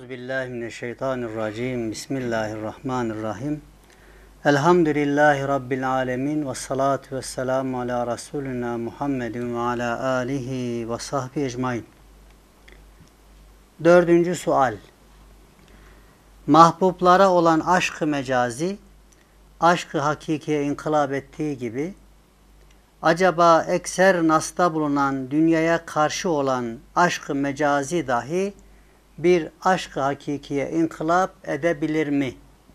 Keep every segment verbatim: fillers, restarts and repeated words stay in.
Euzubillahimineşşeytanirracim. Bismillahirrahmanirrahim. Elhamdülillahi Rabbil alemin. Ve salatu ve selamu ala Resulina Muhammedin ve ala alihi ve sahbihi ecmain. Dördüncü sual. Mahbublara olan aşk-ı mecazi, aşk-ı hakikiye inkılap ettiği gibi, acaba ekser nasta bulunan dünyaya karşı olan aşk-ı mecazi dahi bir aşk-ı hakikiye inkılap edebilir mi?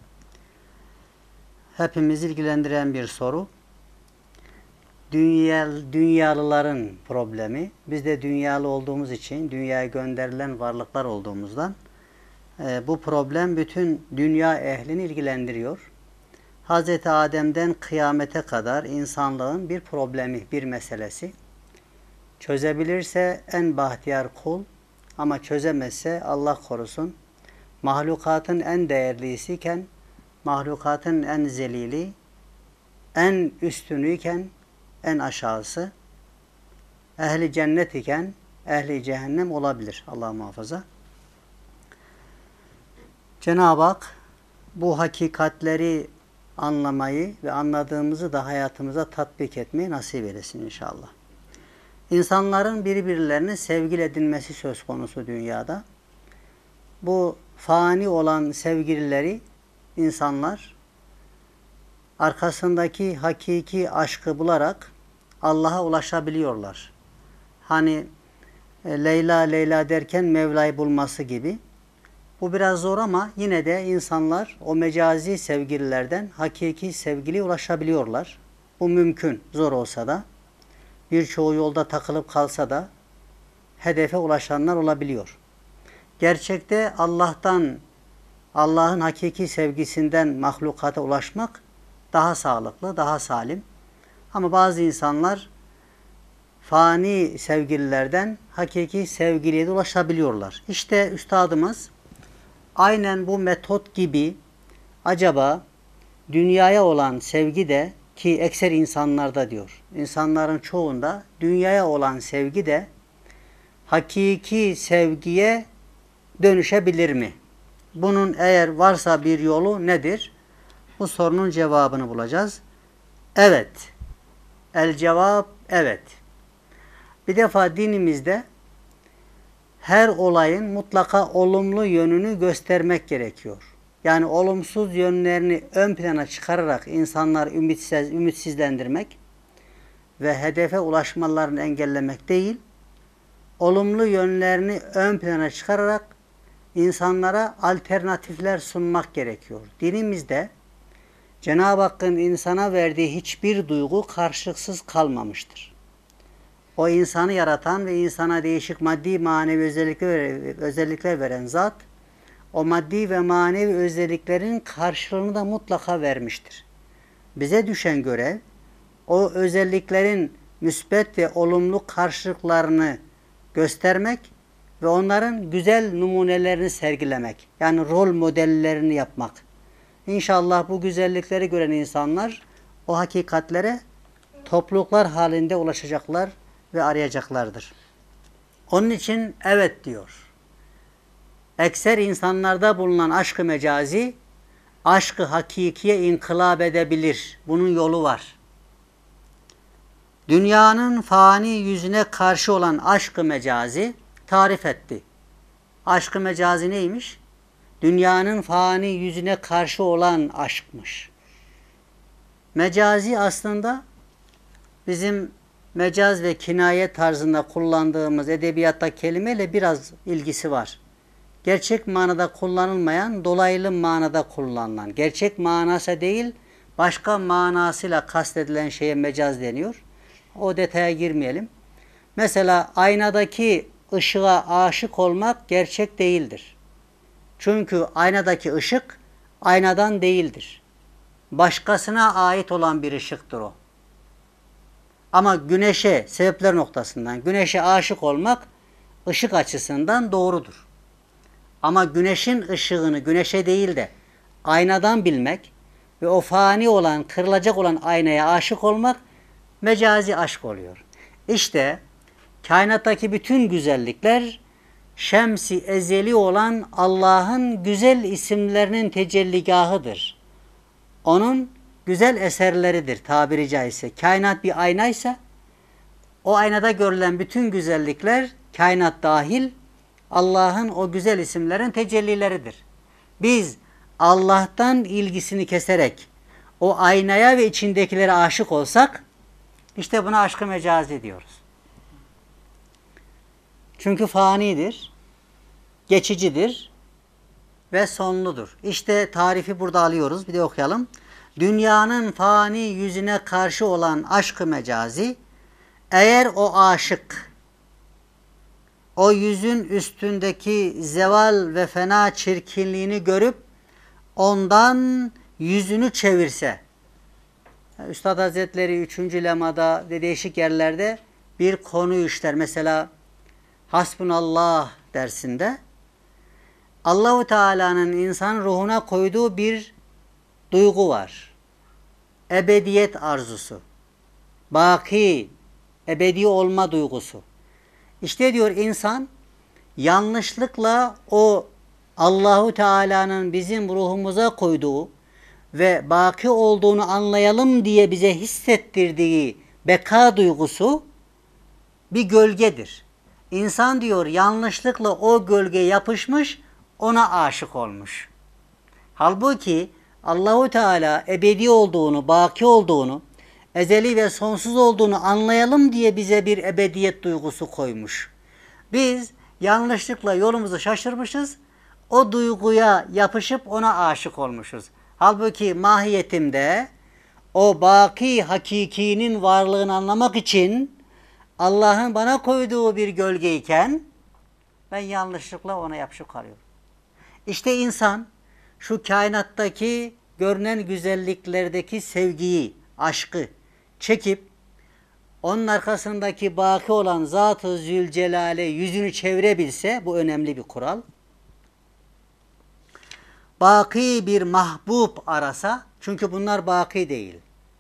Hepimizi ilgilendiren bir soru. Dünya, dünyalıların problemi. Biz de dünyalı olduğumuz için, dünyaya gönderilen varlıklar olduğumuzdan e, bu problem bütün dünya ehlini ilgilendiriyor. Hazreti Adem'den kıyamete kadar insanlığın bir problemi, bir meselesi. Çözebilirse en bahtiyar kul, ama çözemezse Allah korusun, mahlukatın en değerlisiyken, mahlukatın en zelili, en üstünüyken en aşağısı, ehli cennet iken ehli cehennem olabilir. Allah muhafaza. Cenab-ı Hak bu hakikatleri anlamayı ve anladığımızı da hayatımıza tatbik etmeyi nasip eylesin inşallah. İnsanların birbirlerine sevgili edinmesi söz konusu dünyada. Bu fani olan sevgilileri insanlar arkasındaki hakiki aşkı bularak Allah'a ulaşabiliyorlar. Hani Leyla Leyla derken Mevla'yı bulması gibi. Bu biraz zor ama yine de insanlar o mecazi sevgililerden hakiki sevgiliye ulaşabiliyorlar. Bu mümkün, zor olsa da. Birçoğu yolda takılıp kalsa da hedefe ulaşanlar olabiliyor. Gerçekte Allah'tan, Allah'ın hakiki sevgisinden mahlukata ulaşmak daha sağlıklı, daha salim. Ama bazı insanlar fani sevgililerden hakiki sevgiliye de ulaşabiliyorlar. İşte üstadımız aynen bu metot gibi acaba dünyaya olan sevgi de, ki ekser insanlarda diyor, insanların çoğunda dünyaya olan sevgi de hakiki sevgiye dönüşebilir mi? Bunun eğer varsa bir yolu nedir? Bu sorunun cevabını bulacağız. Evet. El cevap evet. Bir defa dinimizde her olayın mutlaka olumlu yönünü göstermek gerekiyor. Yani olumsuz yönlerini ön plana çıkararak insanları ümitsiz, ümitsizlendirmek ve hedefe ulaşmalarını engellemek değil, olumlu yönlerini ön plana çıkararak insanlara alternatifler sunmak gerekiyor. Dinimizde Cenab-ı Hakk'ın insana verdiği hiçbir duygu karşılıksız kalmamıştır. O insanı yaratan ve insana değişik maddi manevi özellikler, özellikler veren zat, o maddi ve manevi özelliklerin karşılığını da mutlaka vermiştir. Bize düşen görev, o özelliklerin müsbet ve olumlu karşılıklarını göstermek ve onların güzel numunelerini sergilemek. Yani rol modellerini yapmak. İnşallah bu güzellikleri gören insanlar o hakikatlere topluluklar halinde ulaşacaklar ve arayacaklardır. Onun için evet diyor. Ekser insanlarda bulunan aşk-ı mecazi, aşk-ı hakikiye inkılap edebilir. Bunun yolu var. Dünyanın fani yüzüne karşı olan aşk-ı mecazi tarif etti. Aşk-ı mecazi neymiş? Dünyanın fani yüzüne karşı olan aşkmış. Mecazi aslında bizim mecaz ve kinaye tarzında kullandığımız edebiyatta kelimeyle biraz ilgisi var. Gerçek manada kullanılmayan, dolaylı manada kullanılan, gerçek manası değil, başka manasıyla kastedilen şeye mecaz deniyor. O detaya girmeyelim. Mesela aynadaki ışığa aşık olmak gerçek değildir. Çünkü aynadaki ışık aynadan değildir. Başkasına ait olan bir ışıktır o. Ama güneşe, sebepler noktasından, güneşe aşık olmak ışık açısından doğrudur. Ama güneşin ışığını güneşe değil de aynadan bilmek ve o fani olan, kırılacak olan aynaya aşık olmak mecazi aşk oluyor. İşte kainattaki bütün güzellikler şemsi ezeli olan Allah'ın güzel isimlerinin tecelligahıdır. Onun güzel eserleridir tabiri caizse. Kainat bir aynaysa o aynada görülen bütün güzellikler kainat dahil Allah'ın o güzel isimlerin tecellileridir. Biz Allah'tan ilgisini keserek o aynaya ve içindekilere aşık olsak işte buna aşk-ı mecazi diyoruz. Çünkü fanidir, geçicidir ve sonludur. İşte tarifi burada alıyoruz. Bir de okuyalım. Dünyanın fani yüzüne karşı olan aşk-ı mecazi, eğer o aşık o yüzün üstündeki zeval ve fena çirkinliğini görüp ondan yüzünü çevirse, Üstad Hazretleri üçüncü lemada ve değişik yerlerde bir konu işler. Mesela Hasbunallah dersinde Allahu Teala'nın insan ruhuna koyduğu bir duygu var. Ebediyet arzusu. Baki, ebedi olma duygusu. İşte diyor insan yanlışlıkla o Allahu Teala'nın bizim ruhumuza koyduğu ve baki olduğunu anlayalım diye bize hissettirdiği beka duygusu bir gölgedir. İnsan diyor yanlışlıkla o gölgeye yapışmış, ona aşık olmuş. Halbuki Allahu Teala ebedi olduğunu, baki olduğunu, ezeli ve sonsuz olduğunu anlayalım diye bize bir ebediyet duygusu koymuş. Biz yanlışlıkla yolumuzu şaşırmışız, o duyguya yapışıp ona aşık olmuşuz. Halbuki mahiyetimde o baki hakikinin varlığını anlamak için Allah'ın bana koyduğu bir gölgeyken ben yanlışlıkla ona yapışıp kalıyorum. İşte insan şu kainattaki görünen güzelliklerdeki sevgiyi, aşkı çekip onun arkasındaki baki olan Zat-ı Zülcelal'e yüzünü çevirebilse, bu önemli bir kural. Baki bir mahbub arasa, çünkü bunlar baki değil.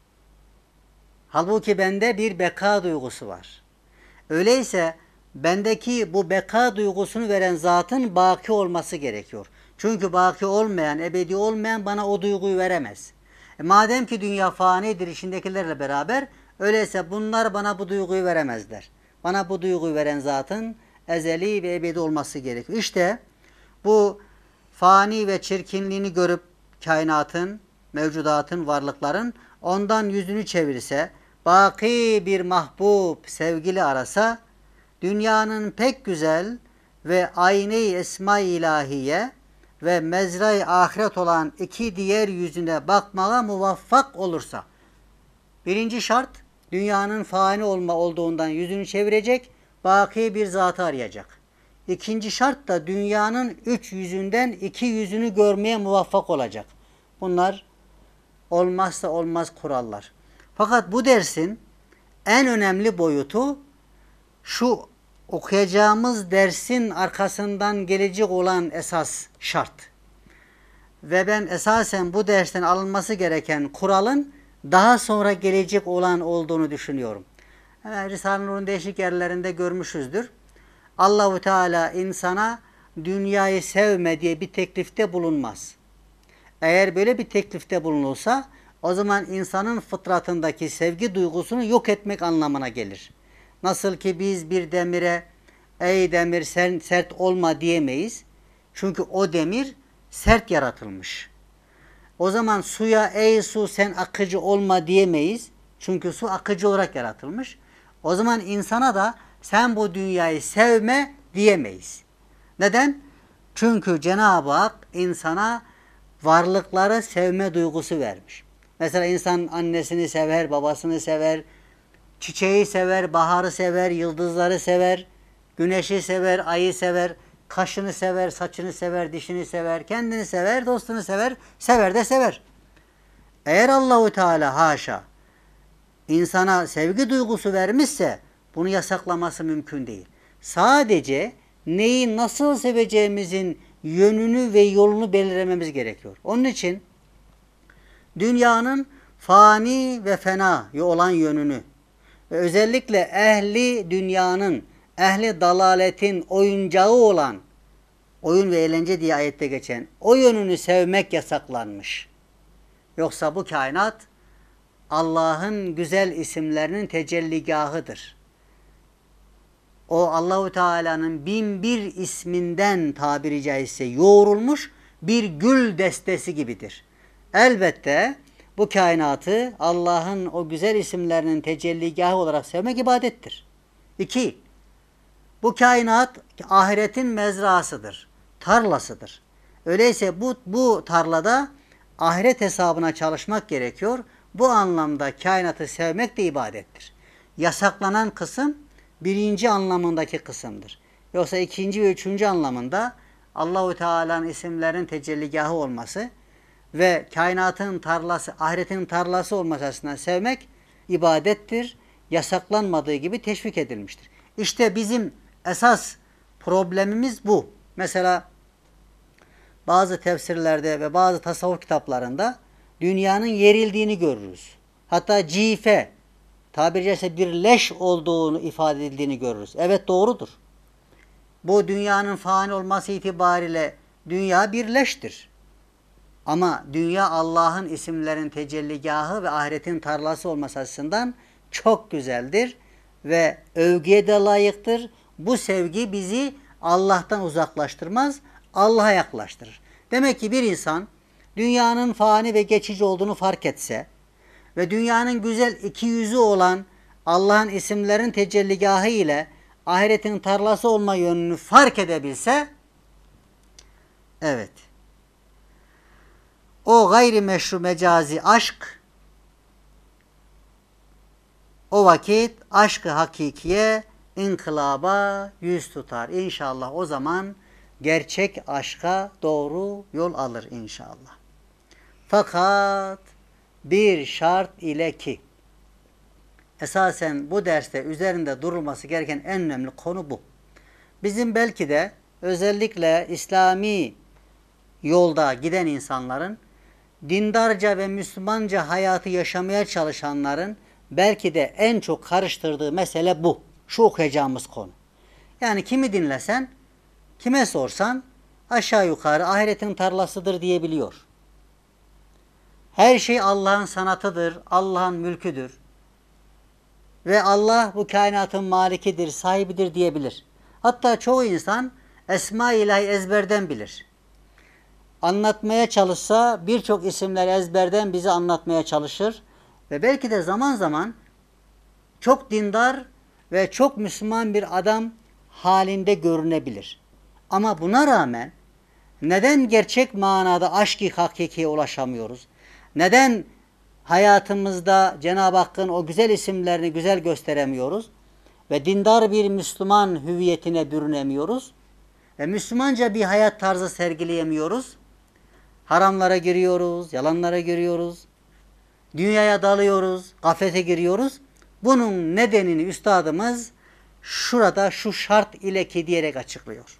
Halbuki bende bir beka duygusu var. Öyleyse bendeki bu beka duygusunu veren zatın baki olması gerekiyor. Çünkü baki olmayan, ebedi olmayan bana o duyguyu veremez. E madem ki dünya fanidir içindekilerle beraber, öyleyse bunlar bana bu duyguyu veremezler. Bana bu duyguyu veren zatın ezeli ve ebedi olması gerekiyor. İşte bu fani ve çirkinliğini görüp kainatın, mevcudatın, varlıkların ondan yüzünü çevirse, baki bir mahbub, sevgili arasa, dünyanın pek güzel ve ayne-i esma-i ilahiye ve mezra-i ahiret olan iki diğer yüzüne bakmaya muvaffak olursa, birinci şart, dünyanın fani olma olduğundan yüzünü çevirecek, baki bir zatı arayacak. İkinci şart da dünyanın üç yüzünden iki yüzünü görmeye muvaffak olacak. Bunlar olmazsa olmaz kurallar. Fakat bu dersin en önemli boyutu şu okuyacağımız dersin arkasından gelecek olan esas şart. Ve ben esasen bu dersten alınması gereken kuralın daha sonra gelecek olan olduğunu düşünüyorum. Yani Risale-i Nur'un değişik yerlerinde görmüşüzdür. Allahu Teala insana dünyayı sevme diye bir teklifte bulunmaz. Eğer böyle bir teklifte bulunursa o zaman insanın fıtratındaki sevgi duygusunu yok etmek anlamına gelir. Nasıl ki biz bir demire ey demir sen sert olma diyemeyiz. Çünkü o demir sert yaratılmış. O zaman suya ey su sen akıcı olma diyemeyiz. Çünkü su akıcı olarak yaratılmış. O zaman insana da sen bu dünyayı sevme diyemeyiz. Neden? Çünkü Cenab-ı Hak insana varlıkları sevme duygusu vermiş. Mesela insan annesini sever, babasını sever, çiçeği sever, baharı sever, yıldızları sever, güneşi sever, ayı sever, kaşını sever, saçını sever, dişini sever, kendini sever, dostunu sever, sever de sever. Eğer Allahu Teala haşa insana sevgi duygusu vermişse bunu yasaklaması mümkün değil. Sadece neyi nasıl seveceğimizin yönünü ve yolunu belirlememiz gerekiyor. Onun için dünyanın fani ve fena olan yönünü ve özellikle ehli dünyanın ehli dalaletin oyuncağı olan, oyun ve eğlence diye ayette geçen o yönünü sevmek yasaklanmış. Yoksa bu kainat Allah'ın güzel isimlerinin tecelligahıdır. O Allahu Teala'nın bin bir isminden tabiri caizse yoğrulmuş bir gül destesi gibidir. Elbette bu kainatı Allah'ın o güzel isimlerinin tecelligahı olarak sevmek ibadettir. İki, bu kainat ahiretin mezrasıdır, tarlasıdır. Öyleyse bu, bu tarlada ahiret hesabına çalışmak gerekiyor. Bu anlamda kainatı sevmek de ibadettir. Yasaklanan kısım birinci anlamındaki kısımdır. Yoksa ikinci ve üçüncü anlamında Allahu Teala'nın isimlerin tecelligahı olması ve kainatın tarlası, ahiretin tarlası olması açısından sevmek ibadettir. Yasaklanmadığı gibi teşvik edilmiştir. İşte bizim esas problemimiz bu. Mesela bazı tefsirlerde ve bazı tasavvuf kitaplarında dünyanın yerildiğini görürüz. Hatta cife, tabiri caizse bir leş olduğunu ifade edildiğini görürüz. Evet, doğrudur. Bu dünyanın fani olması itibariyle dünya bir leştir. Ama dünya Allah'ın isimlerin tecelligahı ve ahiretin tarlası olması açısından çok güzeldir ve övgüye de layıktır. Bu sevgi bizi Allah'tan uzaklaştırmaz, Allah'a yaklaştırır. Demek ki bir insan dünyanın fani ve geçici olduğunu fark etse ve dünyanın güzel iki yüzü olan Allah'ın isimlerin tecelligahı ile ahiretin tarlası olma yönünü fark edebilse, evet, o gayrimeşru mecazi aşk, o vakit aşk-ı hakikiye, inkılaba yüz tutar. İnşallah o zaman gerçek aşka doğru yol alır inşallah. Fakat bir şart ile ki, esasen bu derste üzerinde durulması gereken en önemli konu bu. Bizim belki de özellikle İslami yolda giden insanların, dindarca ve Müslümanca hayatı yaşamaya çalışanların belki de en çok karıştırdığı mesele bu. Şu okuyacağımız konu. Yani kimi dinlesen, kime sorsan aşağı yukarı ahiretin tarlasıdır diyebiliyor. Her şey Allah'ın sanatıdır, Allah'ın mülküdür. Ve Allah bu kainatın malikidir, sahibidir diyebilir. Hatta çoğu insan Esma-i İlahi ezberden bilir. Anlatmaya çalışsa birçok isimler ezberden bize anlatmaya çalışır. Ve belki de zaman zaman çok dindar ve çok Müslüman bir adam halinde görünebilir. Ama buna rağmen neden gerçek manada aşk-ı hakikiye ulaşamıyoruz? Neden hayatımızda Cenab-ı Hakk'ın o güzel isimlerini güzel gösteremiyoruz? Ve dindar bir Müslüman hüviyetine bürünemiyoruz? Ve Müslümanca bir hayat tarzı sergileyemiyoruz? Haramlara giriyoruz, yalanlara giriyoruz, dünyaya dalıyoruz, gaflete giriyoruz. Bunun nedenini üstadımız şurada şu şart ile ki diyerek açıklıyor.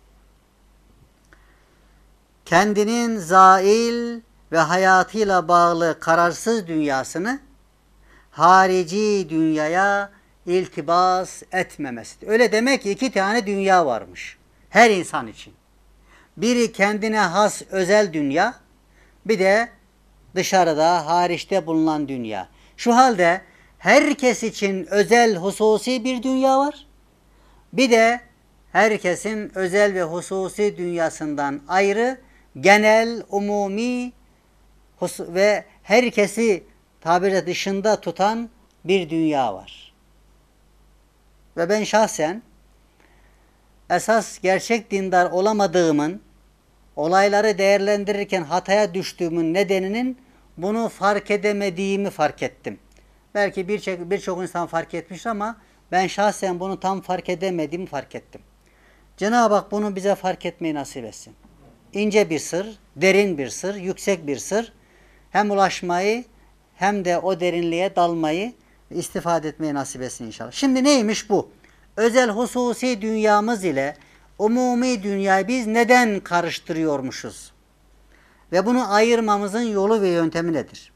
Kendinin zail ve hayatıyla bağlı kararsız dünyasını harici dünyaya iltibas etmemesidir. Öyle demek ki iki tane dünya varmış her insan için. Biri kendine has özel dünya, bir de dışarıda, hariçte bulunan dünya. Şu halde herkes için özel, hususi bir dünya var. Bir de herkesin özel ve hususi dünyasından ayrı, genel, umumi ve herkesi tabiri dışında tutan bir dünya var. Ve ben şahsen esas gerçek dindar olamadığımın, olayları değerlendirirken hataya düştüğümün nedeninin bunu fark edemediğimi fark ettim. Belki birçok birçok insan fark etmiş ama ben şahsen bunu tam fark edemediğimi fark ettim. Cenab-ı Hak bunu bize fark etmeyi nasip etsin. İnce bir sır, derin bir sır, yüksek bir sır. Hem ulaşmayı hem de o derinliğe dalmayı, istifade etmeyi nasip etsin inşallah. Şimdi neymiş bu? Özel hususi dünyamız ile umumi dünyayı biz neden karıştırıyormuşuz? Ve bunu ayırmamızın yolu ve yöntemi nedir?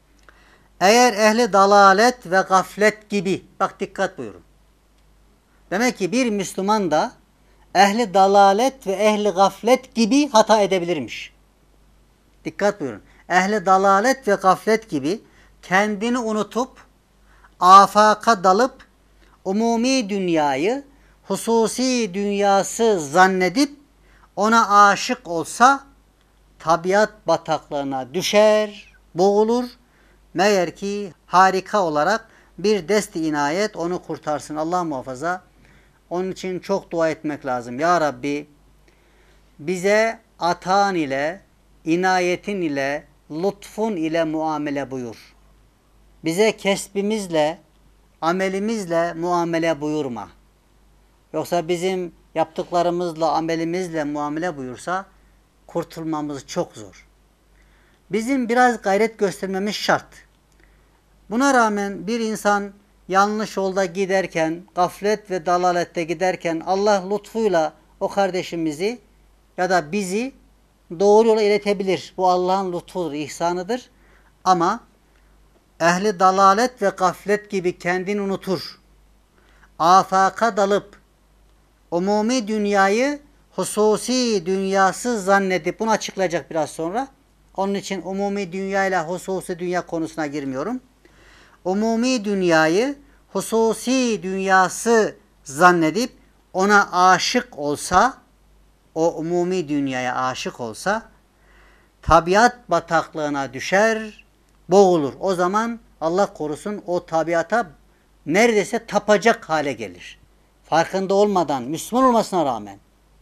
Eğer ehli dalalet ve gaflet gibi, bak dikkat buyurun. Demek ki bir Müslüman da ehli dalalet ve ehli gaflet gibi hata edebilirmiş. Dikkat buyurun. Ehli dalalet ve gaflet gibi kendini unutup afaka dalıp umumi dünyayı hususi dünyası zannedip ona aşık olsa tabiat bataklığına düşer, boğulur. Meğer ki harika olarak bir dest-i inayet onu kurtarsın. Allah muhafaza. Onun için çok dua etmek lazım. Ya Rabbi bize atan ile, inayetin ile, lütfun ile muamele buyur. Bize kesbimizle, amelimizle muamele buyurma. Yoksa bizim yaptıklarımızla, amelimizle muamele buyursa kurtulmamız çok zor. Bizim biraz gayret göstermemiz şart. Buna rağmen bir insan yanlış yolda giderken, gaflet ve dalalette giderken Allah lütfuyla o kardeşimizi ya da bizi doğru yola iletebilir. Bu Allah'ın lütfudur, ihsanıdır. Ama ehli dalalet ve gaflet gibi kendini unutur. Afaka dalıp umumi dünyayı hususi dünyası zannedip bunu açıklayacak biraz sonra. Onun için umumi dünya ile hususi dünya konusuna girmiyorum. Umumi dünyayı hususi dünyası zannedip ona aşık olsa, o umumi dünyaya aşık olsa tabiat bataklığına düşer, boğulur. O zaman Allah korusun o tabiata neredeyse tapacak hale gelir. Farkında olmadan, Müslüman olmasına rağmen,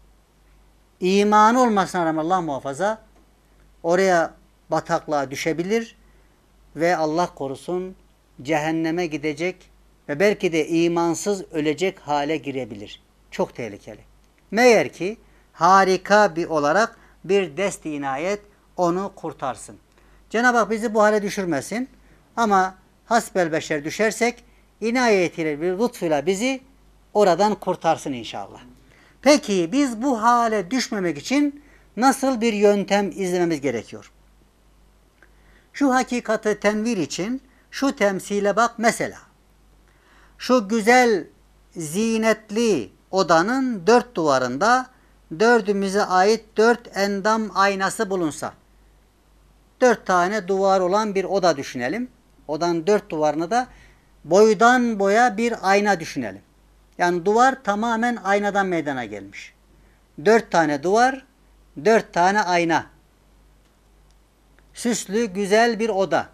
imanı olmasına rağmen Allah muhafaza oraya bataklığa düşebilir ve Allah korusun cehenneme gidecek ve belki de imansız ölecek hale girebilir. Çok tehlikeli. Meğer ki harika bir olarak bir dest-i inayet onu kurtarsın. Cenab-ı Hak bizi bu hale düşürmesin ama hasbelbeşer düşersek inayetiyle bir lütfuyla bizi oradan kurtarsın inşallah. Peki biz bu hale düşmemek için nasıl bir yöntem izlememiz gerekiyor? Şu hakikati tenvir için şu temsile bak mesela. Şu güzel, zinetli odanın dört duvarında dördümüze ait dört endam aynası bulunsa. Dört tane duvar olan bir oda düşünelim. Odanın dört duvarını da boydan boya bir ayna düşünelim. Yani duvar tamamen aynadan meydana gelmiş. Dört tane duvar, dört tane ayna. Süslü, güzel bir oda.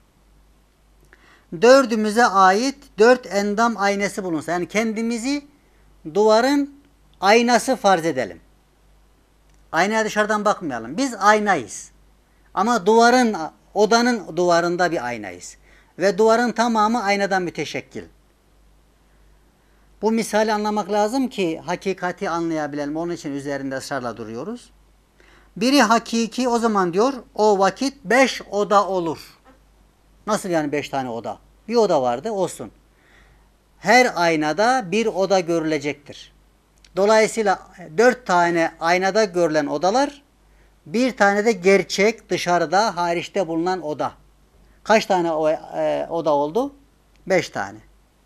Dördümüze ait dört endam aynası bulunsa. Yani kendimizi duvarın aynası farz edelim. Aynaya dışarıdan bakmayalım. Biz aynayız. Ama duvarın, odanın duvarında bir aynayız. Ve duvarın tamamı aynadan müteşekkil. Bu misali anlamak lazım ki hakikati anlayabilelim. Onun için üzerinde ısrarla duruyoruz. Biri hakiki, o zaman diyor o vakit beş oda olur. Nasıl yani beş tane oda? Bir oda vardı, olsun. Her aynada bir oda görülecektir. Dolayısıyla dört tane aynada görülen odalar, bir tane de gerçek dışarıda hariçte bulunan oda. Kaç tane o, e, oda oldu? Beş tane.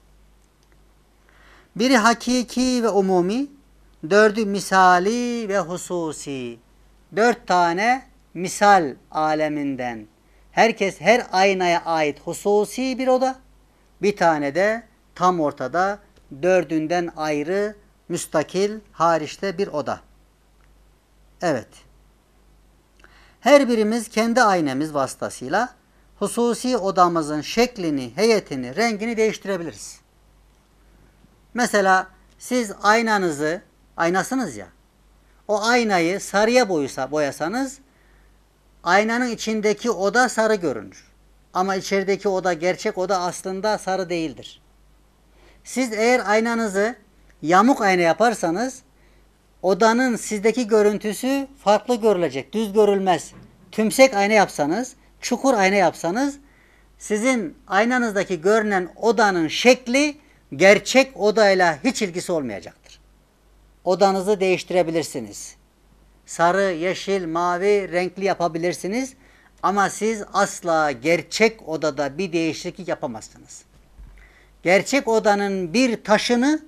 Biri hakiki ve umumi, dördü misali ve hususi. Dört tane misal aleminden. Herkes her aynaya ait hususi bir oda. Bir tane de tam ortada dördünden ayrı müstakil hariçte bir oda. Evet. Her birimiz kendi aynamız vasıtasıyla hususi odamızın şeklini, heyetini, rengini değiştirebiliriz. Mesela siz aynanızı, aynasınız ya, o aynayı sarıya boyusa, boyasanız aynanın içindeki oda sarı görünür. Ama içerideki oda, gerçek oda aslında sarı değildir. Siz eğer aynanızı yamuk ayna yaparsanız odanın sizdeki görüntüsü farklı görülecek, düz görülmez. Tümsek ayna yapsanız, çukur ayna yapsanız sizin aynanızdaki görünen odanın şekli gerçek odayla hiç ilgisi olmayacaktır. Odanızı değiştirebilirsiniz. Sarı, yeşil, mavi renkli yapabilirsiniz ama siz asla gerçek odada bir değişiklik yapamazsınız. Gerçek odanın bir taşını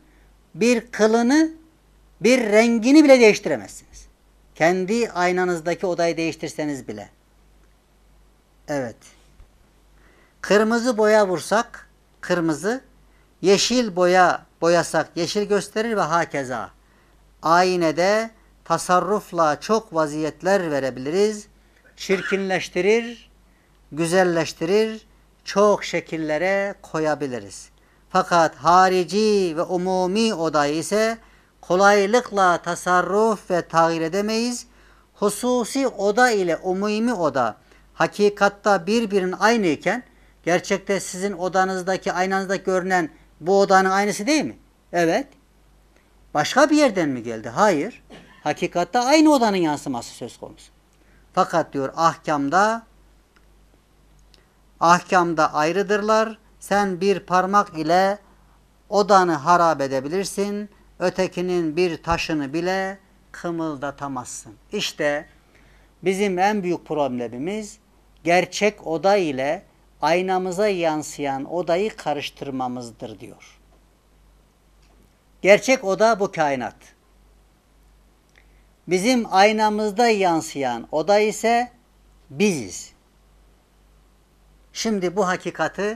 bir kılını, bir rengini bile değiştiremezsiniz. Kendi aynanızdaki odayı değiştirseniz bile. Evet. Kırmızı boya vursak, kırmızı, yeşil boya boyasak yeşil gösterir ve hakeza. Aynede tasarrufla çok vaziyetler verebiliriz. Çirkinleştirir, güzelleştirir, çok şekillere koyabiliriz. Fakat harici ve umumi odayı ise kolaylıkla tasarruf ve tağyir edemeyiz. Hususi oda ile umumi oda hakikatta birbirinin aynı iken gerçekte sizin odanızdaki, aynanızda görünen bu odanın aynısı değil mi? Evet. Başka bir yerden mi geldi? Hayır. Hakikatta aynı odanın yansıması söz konusu. Fakat diyor ahkamda ahkamda ayrıdırlar. Sen bir parmak ile odanı harap edebilirsin. Ötekinin bir taşını bile kımıldatamazsın. İşte bizim en büyük problemimiz gerçek oda ile aynamıza yansıyan odayı karıştırmamızdır diyor. Gerçek oda bu kainat. Bizim aynamızda yansıyan oda ise biziz. Şimdi bu hakikati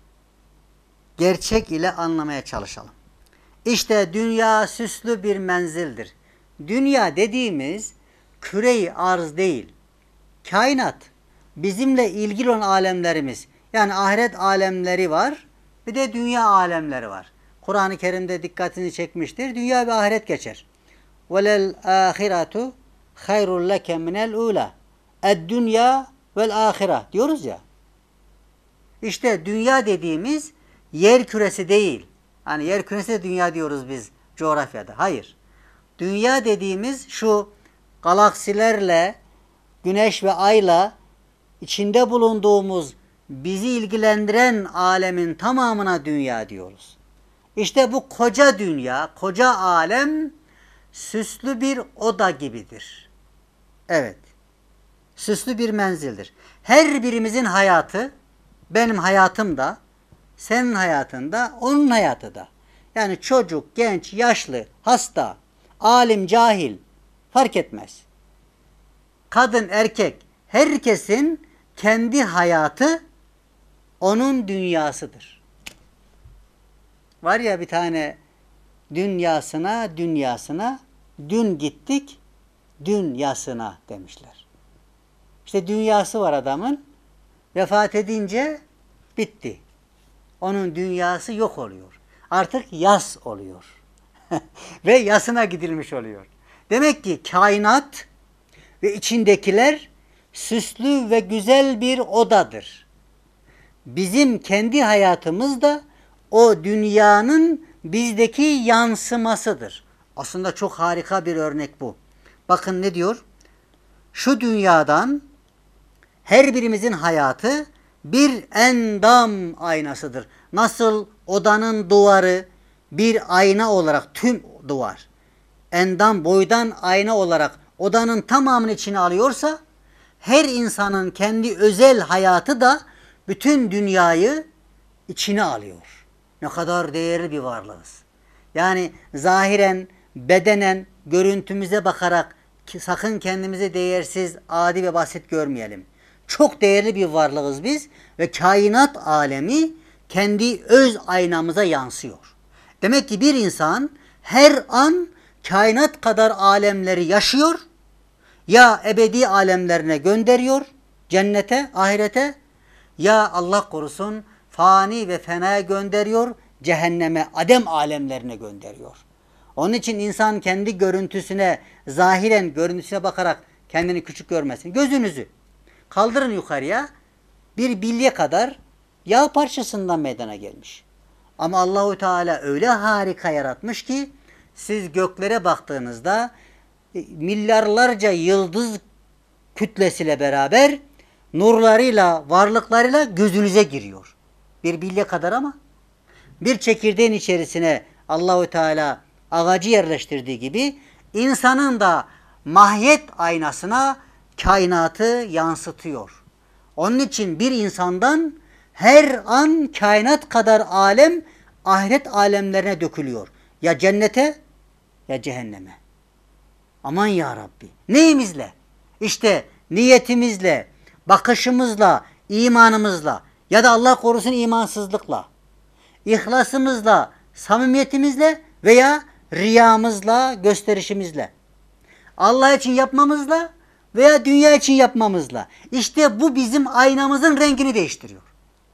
gerçek ile anlamaya çalışalım. İşte dünya süslü bir menzildir. Dünya dediğimiz küre-i arz değil, kainat. Bizimle ilgili olan alemlerimiz. Yani ahiret alemleri var, bir de dünya alemleri var. Kur'an-ı Kerim'de dikkatini çekmiştir. Dünya ve ahiret geçer. وَلَلْ آخِرَةُ خَيْرٌ لَكَ مِنَ الْعُولَى اَدْدُنْيَا وَالْآخِرَةِ diyoruz ya. İşte dünya dediğimiz yer küresi değil. Hani yer küresi de dünya diyoruz biz coğrafyada. Hayır. Dünya dediğimiz şu galaksilerle, güneş ve ayla içinde bulunduğumuz bizi ilgilendiren alemin tamamına dünya diyoruz. İşte bu koca dünya, koca alem süslü bir oda gibidir. Evet. Süslü bir menzildir. Her birimizin hayatı, benim hayatım da, senin hayatın da, onun hayatı da. Yani çocuk, genç, yaşlı, hasta, alim, cahil fark etmez. Kadın, erkek, herkesin kendi hayatı onun dünyasıdır. Var ya bir tane dünyasına, dünyasına, dün gittik, dünyasına demişler. İşte dünyası var adamın, vefat edince bitti. Onun dünyası yok oluyor. Artık yas oluyor. Ve yasına gidilmiş oluyor. Demek ki kainat ve içindekiler süslü ve güzel bir odadır. Bizim kendi hayatımız da o dünyanın bizdeki yansımasıdır. Aslında çok harika bir örnek bu. Bakın ne diyor? Şu dünyadan her birimizin hayatı bir endam aynasıdır. Nasıl odanın duvarı bir ayna olarak tüm duvar, endam boydan ayna olarak odanın tamamını içine alıyorsa, her insanın kendi özel hayatı da bütün dünyayı içine alıyor. Ne kadar değerli bir varlığız. Yani zahiren, bedenen, görüntümüze bakarak ki sakın kendimizi değersiz, adi ve basit görmeyelim. Çok değerli bir varlığız biz ve kainat alemi kendi öz aynamıza yansıyor. Demek ki bir insan her an kainat kadar alemleri yaşıyor, ya ebedi alemlerine gönderiyor, cennete, ahirete, ya Allah korusun fani ve fenaya gönderiyor, cehenneme, adem alemlerine gönderiyor. Onun için insan kendi görüntüsüne, zahiren görüntüsüne bakarak kendini küçük görmesin. Gözünüzü kaldırın yukarıya, bir bilye kadar yağ parçasından meydana gelmiş. Ama Allahu Teala öyle harika yaratmış ki siz göklere baktığınızda milyarlarca yıldız kütlesiyle beraber nurlarıyla, varlıklarıyla gözünüze giriyor. Bir bilye kadar ama bir çekirdeğin içerisine Allahu Teala ağacı yerleştirdiği gibi insanın da mahiyet aynasına kainatı yansıtıyor. Onun için bir insandan her an kainat kadar alem ahiret alemlerine dökülüyor. Ya cennete ya cehenneme. Aman ya Rabbi. Neyimizle? İşte niyetimizle, bakışımızla, imanımızla ya da Allah korusun imansızlıkla, ihlasımızla, samimiyetimizle veya riyamızla, gösterişimizle. Allah için yapmamızla veya dünya için yapmamızla. İşte bu bizim aynamızın rengini değiştiriyor.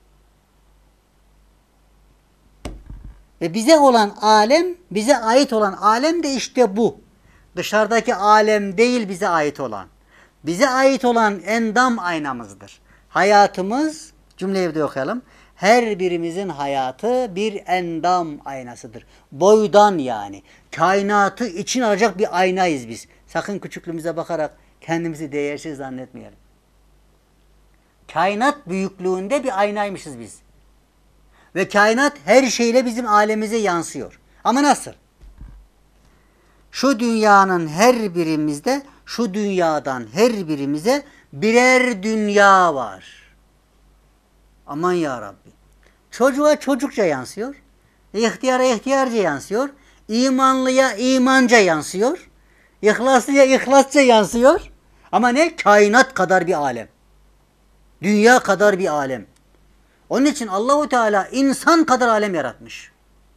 Ve bize olan alem, bize ait olan alem de işte bu. Dışarıdaki alem değil bize ait olan. Bize ait olan endam aynamızdır. Hayatımız, cümleyi de okuyalım. Her birimizin hayatı bir endam aynasıdır. Boydan yani. Kainatı için alacak bir aynayız biz. Sakın küçüklüğümüze bakarak kendimizi değersiz zannetmeyelim. Kainat büyüklüğünde bir aynaymışız biz. Ve kainat her şeyle bizim alemize yansıyor. Ama nasıl? Şu dünyanın her birimizde, şu dünyadan her birimize birer dünya var. Aman ya Rabbi. Çocuğa çocukça yansıyor. İhtiyara ihtiyarca yansıyor. İmanlıya imanca yansıyor. İhlaslıya ihlasça yansıyor. Ama ne? Kainat kadar bir alem. Dünya kadar bir alem. Onun için Allahu Teala insan kadar alem yaratmış.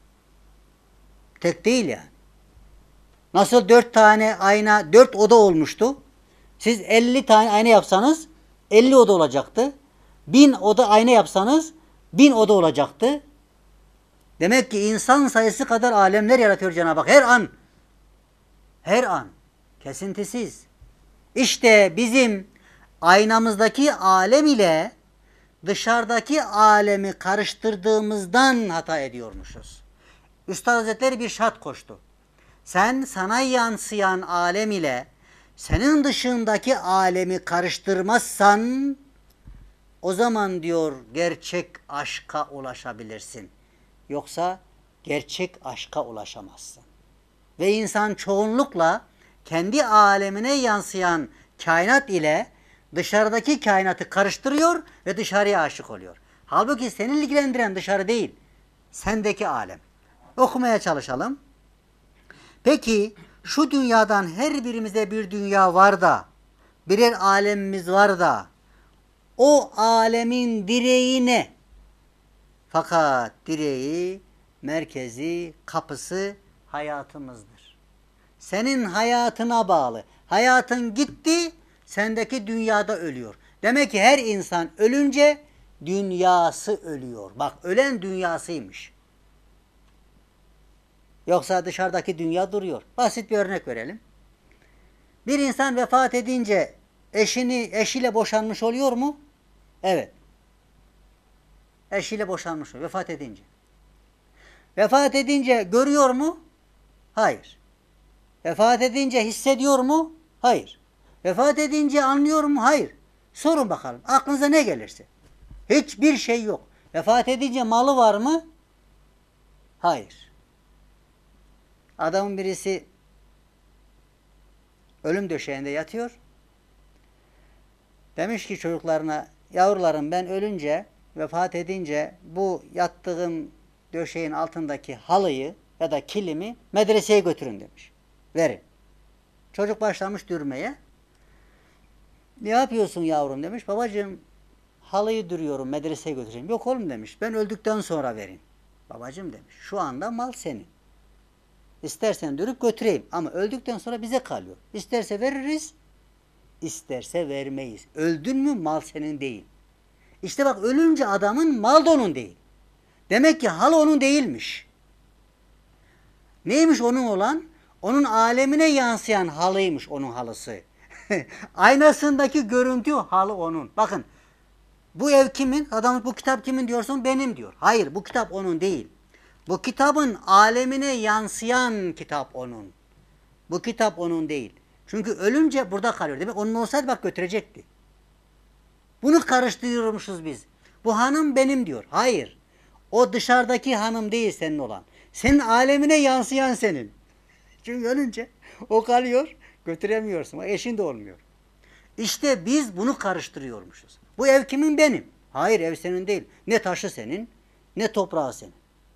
Tek değil yani. Nasıl dört tane ayna, dört oda olmuştu. Siz elli tane ayna yapsanız elli oda olacaktı. Bin oda ayna yapsanız bin oda olacaktı. Demek ki insan sayısı kadar alemler yaratıyor Cenab-ı Hak. Her an. Her an. Kesintisiz. İşte bizim aynamızdaki alem ile dışarıdaki alemi karıştırdığımızdan hata ediyormuşuz. Üstad Hazretleri bir şart koştu. Sen sana yansıyan alem ile senin dışındaki alemi karıştırmazsan o zaman diyor gerçek aşka ulaşabilirsin. Yoksa gerçek aşka ulaşamazsın. Ve insan çoğunlukla kendi alemine yansıyan kainat ile dışarıdaki kainatı karıştırıyor ve dışarıya aşık oluyor. Halbuki seni ilgilendiren dışarı değil, sendeki alem. Okumaya çalışalım. Peki şu dünyadan her birimize bir dünya var da, birer alemimiz var da, o alemin direği ne? Fakat direği, merkezi, kapısı hayatımızdır. Senin hayatına bağlı. Hayatın gitti, sendeki dünyada ölüyor. Demek ki her insan ölünce dünyası ölüyor. Bak ölen dünyasıymış. Yoksa dışarıdaki dünya duruyor. Basit bir örnek verelim. Bir insan vefat edince eşini eşiyle boşanmış oluyor mu? Evet. Eşiyle boşanmış oluyor vefat edince. Vefat edince görüyor mu? Hayır. Vefat edince hissediyor mu? Hayır. Vefat edince anlıyor mu? Hayır. Sorun bakalım. Aklınıza ne gelirse. Hiçbir şey yok. Vefat edince malı var mı? Hayır. Adamın birisi ölüm döşeğinde yatıyor. Demiş ki çocuklarına, yavrularım ben ölünce, vefat edince bu yattığım döşeğin altındaki halıyı ya da kilimi medreseye götürün demiş. Verin. Çocuk başlamış dürmeye. Ne yapıyorsun yavrum demiş. Babacığım halıyı dürüyorum, medreseye götüreceğim. Yok oğlum demiş. Ben öldükten sonra verin. Babacığım demiş. Şu anda mal senin. İstersen dürüp götüreyim ama öldükten sonra bize kalıyor. İsterse veririz, isterse vermeyiz. Öldün mü mal senin değil. İşte bak ölünce adamın mal da onun değil. Demek ki halı onun değilmiş. Neymiş onun olan? Onun alemine yansıyan halıymış onun halısı. Aynasındaki görüntü halı onun. Bakın bu ev kimin? Adam bu kitap kimin diyorsun? Benim diyor. Hayır bu kitap onun değil. Bu kitabın alemine yansıyan kitap onun. Bu kitap onun değil. Çünkü ölünce burada kalıyor. Demek onun olsaydı bak götürecekti. Bunu karıştırıyormuşuz biz. Bu hanım benim diyor. Hayır. O dışarıdaki hanım değil senin olan. Senin alemine yansıyan senin. Çünkü ölünce o kalıyor, götüremiyorsun. O eşin de olmuyor. İşte biz bunu karıştırıyormuşuz. Bu ev kimin? Benim. Hayır ev senin değil. Ne taşı senin, ne toprağı senin.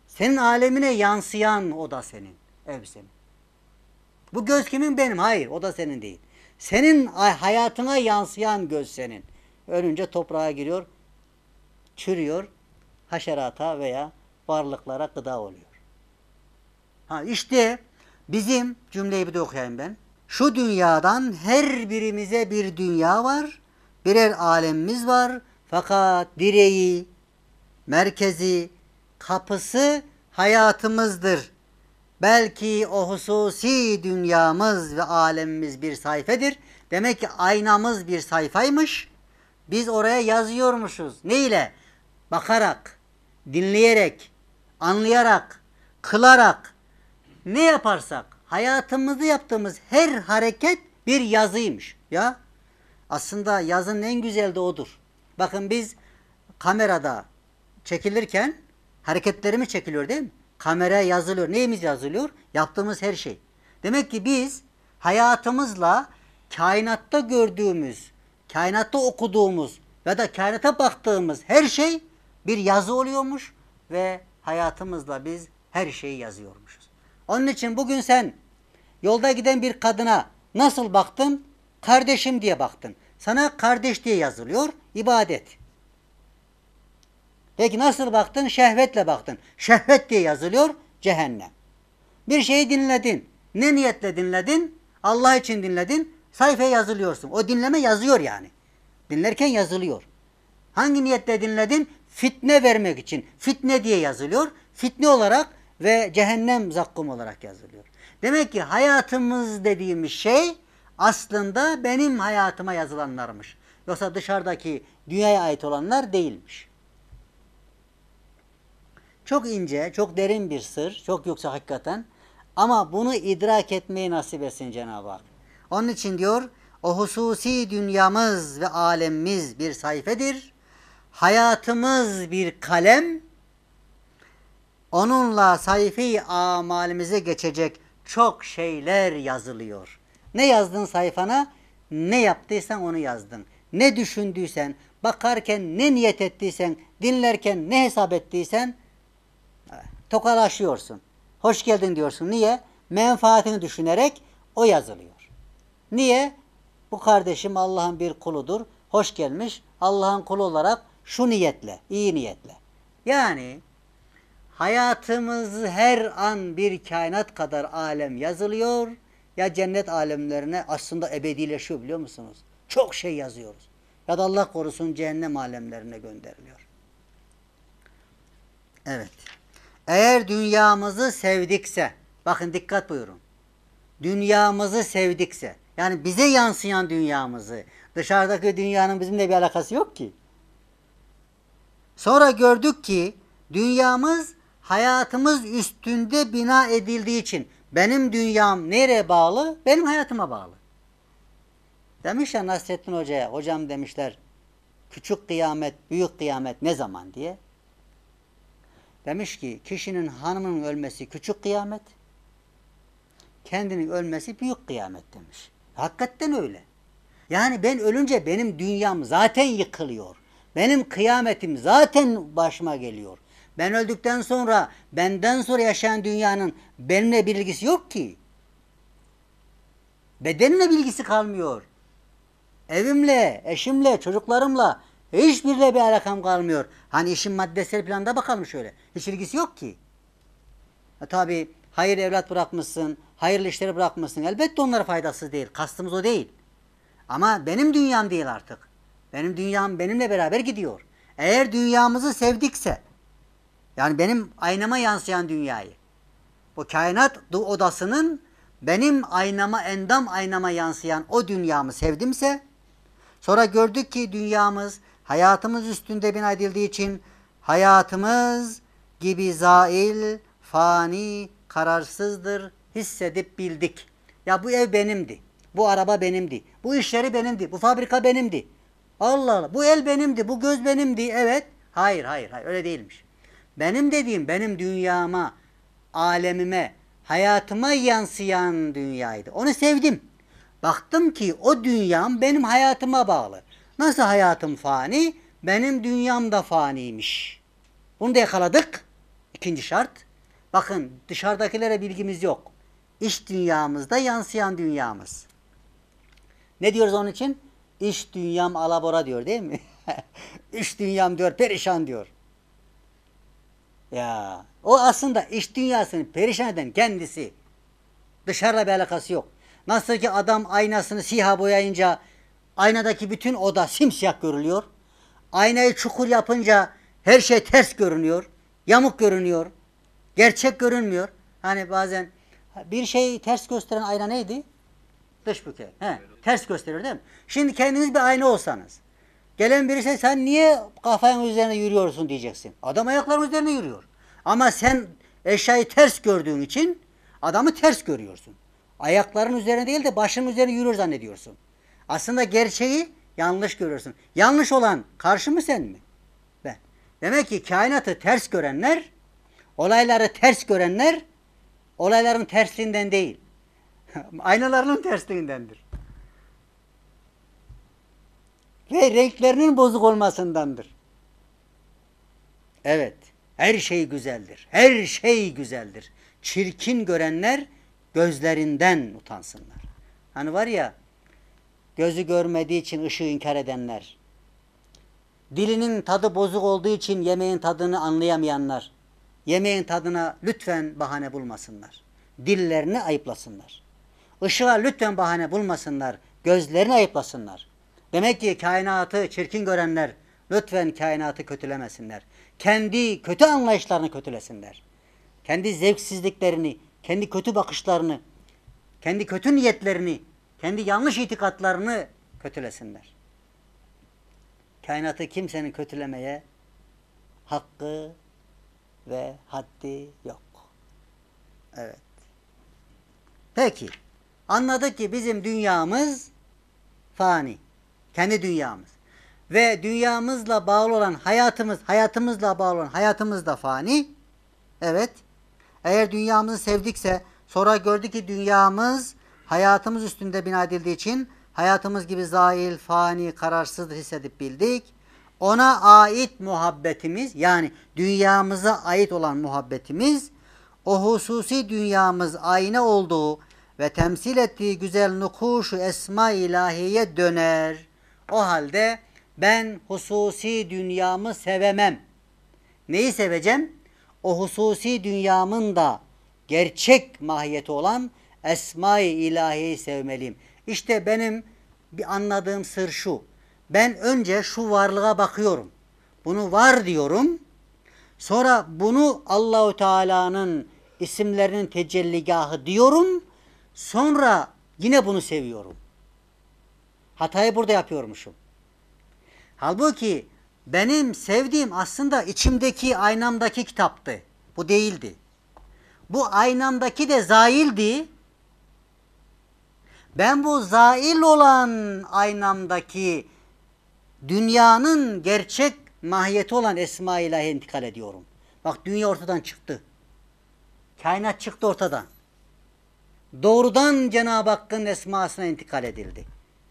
Senin alemine yansıyan o da senin. Ev senin. Bu göz kimin? Benim. Hayır, o da senin değil. Senin hayatına yansıyan göz senin. Ölünce toprağa giriyor, çürüyor, haşerata veya varlıklara gıda oluyor. Ha işte bizim, cümleyi bir de okuyayım ben. Şu dünyadan her birimize bir dünya var, birer alemimiz var. Fakat direği, merkezi, kapısı hayatımızdır. Belki o hususi dünyamız ve alemimiz bir sayfedir. Demek ki aynamız bir sayfaymış. Biz oraya yazıyormuşuz. Ne ile? Bakarak, dinleyerek, anlayarak, kılarak, ne yaparsak hayatımızda yaptığımız her hareket bir yazıymış. Ya aslında yazının en güzeli de odur. Bakın biz kamerada çekilirken hareketlerimiz çekiliyor değil mi? Kameraya yazılıyor. Neyimiz yazılıyor? Yaptığımız her şey. Demek ki biz hayatımızla kainatta gördüğümüz, kainatta okuduğumuz ya da kainata baktığımız her şey bir yazı oluyormuş ve hayatımızla biz her şeyi yazıyormuşuz. Onun için bugün sen yolda giden bir kadına nasıl baktın? Kardeşim diye baktın. Sana kardeş diye yazılıyor. İbadet. Peki nasıl baktın? Şehvetle baktın. Şehvet diye yazılıyor. Cehennem. Bir şeyi dinledin. Ne niyetle dinledin? Allah için dinledin. Sayfaya yazılıyorsun. O dinleme yazıyor yani. Dinlerken yazılıyor. Hangi niyetle dinledin? Fitne vermek için. Fitne diye yazılıyor. Fitne olarak ve cehennem zakkum olarak yazılıyor. Demek ki hayatımız dediğimiz şey aslında benim hayatıma yazılanlarmış. Yoksa dışarıdaki dünyaya ait olanlar değilmiş. Çok ince, çok derin bir sır, çok yüksek hakikaten. Ama bunu idrak etmeyi nasip etsin Cenab-ı Hak. Onun için diyor, o hususi dünyamız ve alemimiz bir sayfedir. Hayatımız bir kalem. Onunla sayfi amalimize geçecek çok şeyler yazılıyor. Ne yazdın sayfana? Ne yaptıysan onu yazdın. Ne düşündüysen, bakarken ne niyet ettiysen, dinlerken ne hesap ettiysen tokalaşıyorsun. Hoş geldin diyorsun. Niye? Menfaatini düşünerek o yazılıyor. Niye? Bu kardeşim Allah'ın bir kuludur. Hoş gelmiş. Allah'ın kulu olarak şu niyetle, iyi niyetle. Yani hayatımız her an bir kainat kadar alem yazılıyor. Ya cennet alemlerine aslında ebedileşiyor biliyor musunuz? Çok şey yazıyoruz. Ya da Allah korusun cehennem alemlerine gönderiliyor. Evet. Eğer dünyamızı sevdikse, bakın dikkat buyurun. Dünyamızı sevdikse, yani bize yansıyan dünyamızı, dışarıdaki dünyanın bizimle bir alakası yok ki. Sonra gördük ki dünyamız hayatımız üstünde bina edildiği için benim dünyam nereye bağlı? Benim hayatıma bağlı. Demişler Nasrettin Hoca'ya, hocam demişler küçük kıyamet, büyük kıyamet ne zaman diye. Demiş ki kişinin hanımının ölmesi küçük kıyamet, kendinin ölmesi büyük kıyamet demiş. Hakikaten öyle. Yani ben ölünce benim dünyam zaten yıkılıyor. Benim kıyametim zaten başıma geliyor. Ben öldükten sonra benden sonra yaşayan dünyanın benimle bir ilgisi yok ki. Bedenimle bilgisi kalmıyor. Evimle, eşimle, çocuklarımla hiçbiriyle bir alakam kalmıyor. Hani işin maddesel planda bakalım şöyle. Hiç ilgisi yok ki. E tabi hayır evlat bırakmışsın, hayırlı işleri bırakmışsın. Elbette onlara faydasız değil. Kastımız o değil. Ama benim dünyam değil artık. Benim dünyam benimle beraber gidiyor. Eğer dünyamızı sevdikse, yani benim aynama yansıyan dünyayı, bu kainat odasının benim aynama, endam aynama yansıyan o dünyamı sevdimse, sonra gördük ki dünyamız hayatımız üstünde bina edildiği için hayatımız gibi zail, fani, kararsızdır, hissedip bildik. Ya bu ev benimdi, bu araba benimdi, bu iş yeri benimdi, bu fabrika benimdi. Allah Allah, bu el benimdi, bu göz benimdi, evet. Hayır, hayır, hayır, öyle değilmiş. Benim dediğim benim dünyama, alemime, hayatıma yansıyan dünyaydı. Onu sevdim. Baktım ki o dünyam benim hayatıma bağlı. Nasıl hayatım fani? Benim dünyam da faniymiş. Bunu da yakaladık. İkinci şart. Bakın dışarıdakilere bilgimiz yok. İç dünyamızda yansıyan dünyamız. Ne diyoruz onun için? İç dünyam alabora diyor değil mi? İç dünyam diyor perişan diyor. Ya o aslında iç dünyasını perişan eden kendisi. Dışarıda bir alakası yok. Nasıl ki adam aynasını siyah boyayınca aynadaki bütün oda simsiyah görülüyor. Aynayı çukur yapınca her şey ters görünüyor. Yamuk görünüyor. Gerçek görünmüyor. Hani bazen bir şeyi ters gösteren ayna neydi? Dış bükey. He, ters gösteriyor değil mi? Şimdi kendiniz bir ayna olsanız. Gelen birisi sen niye kafanın üzerine yürüyorsun diyeceksin. Adam ayaklarının üzerine yürüyor. Ama sen eşyayı ters gördüğün için adamı ters görüyorsun. Ayakların üzerine değil de başının üzerine yürüyor zannediyorsun. Aslında gerçeği yanlış görüyorsun. Yanlış olan karşı mı sen mi? Ben. Demek ki kainatı ters görenler, olayları ters görenler, olayların tersliğinden değil, aynalarının tersliğindendir. Ve renklerinin bozuk olmasındandır. Evet, her şey güzeldir. Her şey güzeldir. Çirkin görenler gözlerinden utansınlar. Hani var ya, gözü görmediği için ışığı inkar edenler, dilinin tadı bozuk olduğu için yemeğin tadını anlayamayanlar, yemeğin tadına lütfen bahane bulmasınlar. Dillerini ayıplasınlar. Işığa lütfen bahane bulmasınlar. Gözlerini ayıplasınlar. Demek ki kainatı çirkin görenler lütfen kainatı kötülemesinler. Kendi kötü anlayışlarını kötülesinler. Kendi zevksizliklerini, kendi kötü bakışlarını, kendi kötü niyetlerini, kendi yanlış itikatlarını kötülesinler. Kainatı kimsenin kötülemeye hakkı ve haddi yok. Evet. Peki. Anladık ki bizim dünyamız fani. Kendi dünyamız. Ve dünyamızla bağlı olan hayatımız, hayatımızla bağlı olan hayatımız da fani. Evet. Eğer dünyamızı sevdikse, sonra gördük ki dünyamız hayatımız üstünde bina edildiği için hayatımız gibi zail, fani, kararsız hissedip bildik. Ona ait muhabbetimiz, yani dünyamıza ait olan muhabbetimiz, o hususi dünyamız ayna olduğu ve temsil ettiği güzel nukuşu esma-i ilahiye döner. O halde ben hususi dünyamı sevemem. Neyi seveceğim? O hususi dünyamın da gerçek mahiyeti olan esma-i ilahiyeyi sevmeliyim. İşte benim bir anladığım sır şu. Ben önce şu varlığa bakıyorum. Bunu var diyorum. Sonra bunu Allahu Teala'nın isimlerinin tecelligahı diyorum. Sonra yine bunu seviyorum. Hatayı burada yapıyormuşum. Halbuki benim sevdiğim aslında içimdeki, aynamdaki kitaptı. Bu değildi. Bu aynamdaki de zaildi. Ben bu zail olan aynamdaki dünyanın gerçek mahiyeti olan Esma-i İlahi'ye intikal ediyorum. Bak dünya ortadan çıktı. Kainat çıktı ortadan. Doğrudan Cenab-ı Hakk'ın esmasına intikal edildi.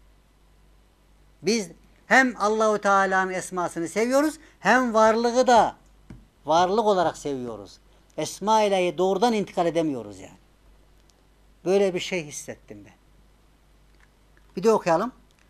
Biz hem Allahu Teala'nın esmasını seviyoruz, hem varlığı da varlık olarak seviyoruz. Esma-i İlahi'ye doğrudan intikal edemiyoruz yani. Böyle bir şey hissettim ben. Bir de okuyalım.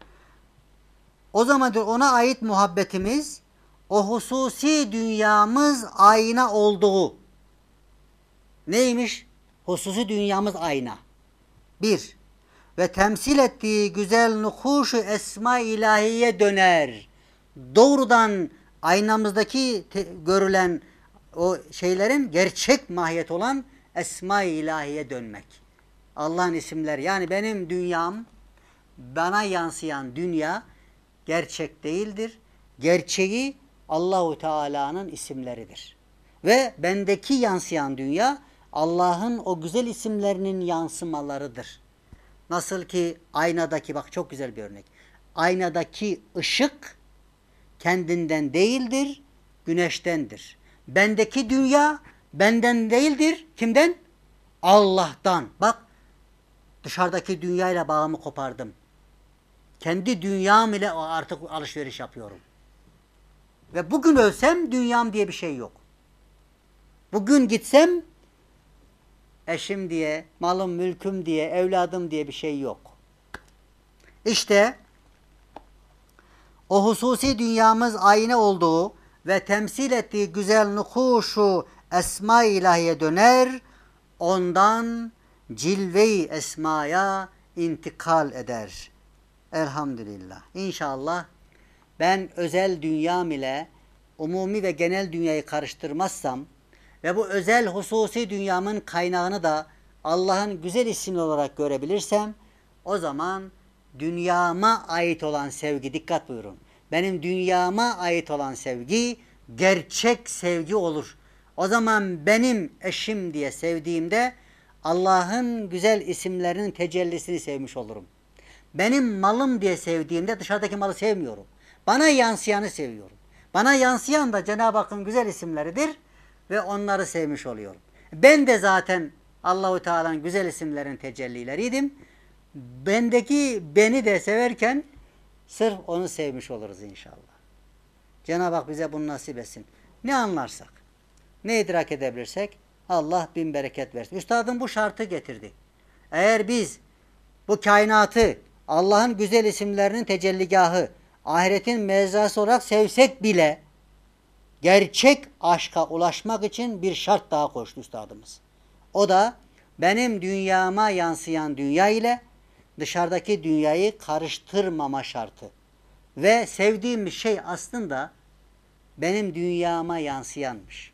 O zaman diyor ona ait muhabbetimiz, o hususi dünyamız ayna olduğu. Neymiş? Hususi dünyamız ayna. Bir, ve temsil ettiği güzel nukuşu esma-i ilahiye döner. Doğrudan aynamızdaki te, görülen o şeylerin gerçek mahiyet olan esma-i ilahiye dönmek. Allah'ın isimleri. Yani benim dünyam, bana yansıyan dünya gerçek değildir. Gerçeği Allahu Teala'nın isimleridir. Ve bendeki yansıyan dünya Allah'ın o güzel isimlerinin yansımalarıdır. Nasıl ki aynadaki, bak çok güzel bir örnek. Aynadaki ışık kendinden değildir, güneştendir. Bendeki dünya benden değildir. Kimden? Allah'tan. Bak dışarıdaki dünyayla bağımı kopardım. Kendi dünyam ile artık alışveriş yapıyorum. Ve bugün ölsem dünyam diye bir şey yok. Bugün gitsem eşim diye, malım mülküm diye, evladım diye bir şey yok. İşte o hususi dünyamız ayna olduğu ve temsil ettiği güzel nukuşu esma-i ilahiye döner, ondan cilve-i esmaya intikal eder. Elhamdülillah. İnşallah ben özel dünyam ile umumi ve genel dünyayı karıştırmazsam ve bu özel hususi dünyamın kaynağını da Allah'ın güzel ismi olarak görebilirsem, o zaman dünyama ait olan sevgi, dikkat buyurun, benim dünyama ait olan sevgi gerçek sevgi olur. O zaman benim eşim diye sevdiğimde Allah'ın güzel isimlerinin tecellisini sevmiş olurum. Benim malım diye sevdiğimde dışarıdaki malı sevmiyorum. Bana yansıyanı seviyorum. Bana yansıyan da Cenab-ı Hakk'ın güzel isimleridir ve onları sevmiş oluyorum. Ben de zaten Allahu Teala'nın güzel isimlerin tecellileriydim. Bendeki beni de severken sırf onu sevmiş oluruz inşallah. Cenab-ı Hak bize bunu nasip etsin. Ne anlarsak, ne idrak edebilirsek Allah bin bereket versin. Üstadım bu şartı getirdi. Eğer biz bu kainatı Allah'ın güzel isimlerinin tecelligahı, ahiretin mezrası olarak sevsek bile gerçek aşka ulaşmak için bir şart daha koştu üstadımız. O da benim dünyama yansıyan dünya ile dışarıdaki dünyayı karıştırmama şartı. Ve sevdiğim şey aslında benim dünyama yansıyanmış.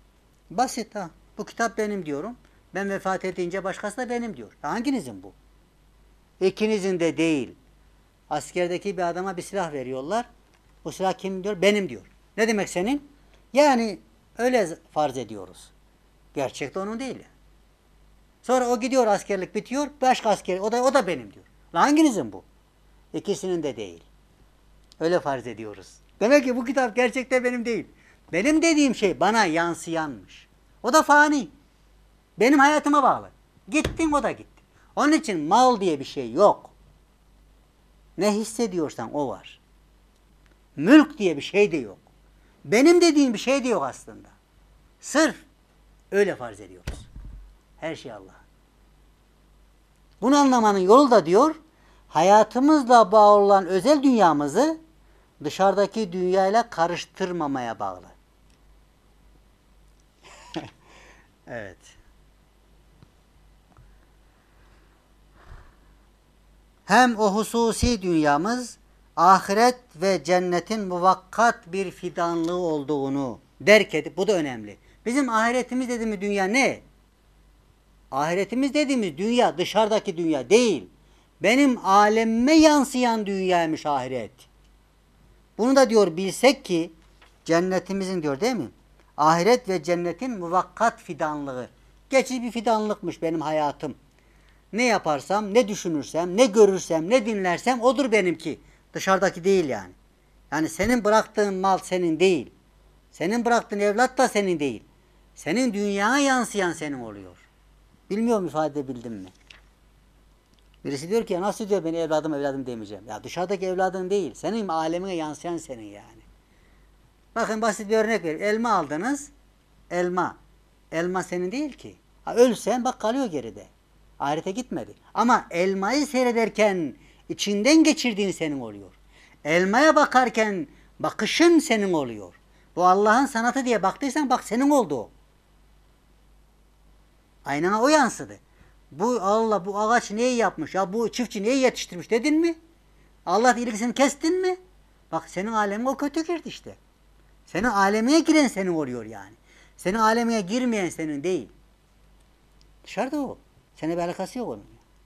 Basit ha. Bu kitap benim diyorum. Ben vefat edince başkası da benim diyor. Hanginizin bu? İkinizin de değil. Askerdeki bir adama bir silah veriyorlar. Bu silah kim diyor? Benim diyor. Ne demek senin? Yani öyle farz ediyoruz. Gerçekte onun değil. Sonra o gidiyor, askerlik bitiyor. Başka asker, o da o da benim diyor. Hanginizin bu? İkisinin de değil. Öyle farz ediyoruz. Demek ki bu kitap gerçekte benim değil. Benim dediğim şey bana yansıyanmış. O da fani. Benim hayatıma bağlı. Gittin, o da gitti. Onun için mal diye bir şey yok. Ne hissediyorsan o var. Mülk diye bir şey de yok. Benim dediğim bir şey de yok aslında. Sırf öyle farz ediyoruz. Her şey Allah. Bunu anlamanın yolu da diyor, hayatımızla bağlı olan özel dünyamızı dışarıdaki dünyayla karıştırmamaya bağlı. Evet. Hem o hususi dünyamız ahiret ve cennetin muvakkat bir fidanlığı olduğunu derk edip, bu da önemli. Bizim ahiretimiz dediğimiz dünya ne? Ahiretimiz dediğimiz dünya dışarıdaki dünya değil. Benim alemime yansıyan dünyaymış ahiret. Bunu da diyor bilsek ki cennetimizin diyor değil mi? Ahiret ve cennetin muvakkat fidanlığı. Geçici bir fidanlıkmış benim hayatım. Ne yaparsam, ne düşünürsem, ne görürsem, ne dinlersem odur benimki. Dışarıdaki değil yani. Yani senin bıraktığın mal senin değil. Senin bıraktığın evlat da senin değil. Senin dünyaya yansıyan senin oluyor. Bilmiyorum ifade edebildim mi? Birisi diyor ki ya nasıl diyor beni evladım evladım demeyeceğim. Ya dışarıdaki evladın değil. Senin alemine yansıyan senin yani. Bakın basit bir örnek vereyim. Elma aldınız. Elma. Elma senin değil ki. Ha, ölsen bak kalıyor geride. Ahirete gitmedi. Ama elmayı seyrederken içinden geçirdiğin senin oluyor. Elmaya bakarken bakışın senin oluyor. Bu Allah'ın sanatı diye baktıysan bak senin oldu o. Aynana o yansıdı. Bu Allah bu ağaç neyi yapmış? Ya bu çiftçi neyi yetiştirmiş dedin mi? Allah ilgisini kestin mi? Bak senin alemin o kötü girdi işte. Senin alemine giren senin oluyor yani. Senin alemine girmeyen senin değil. Dışarıda o. Seninle bir alakası yok onun.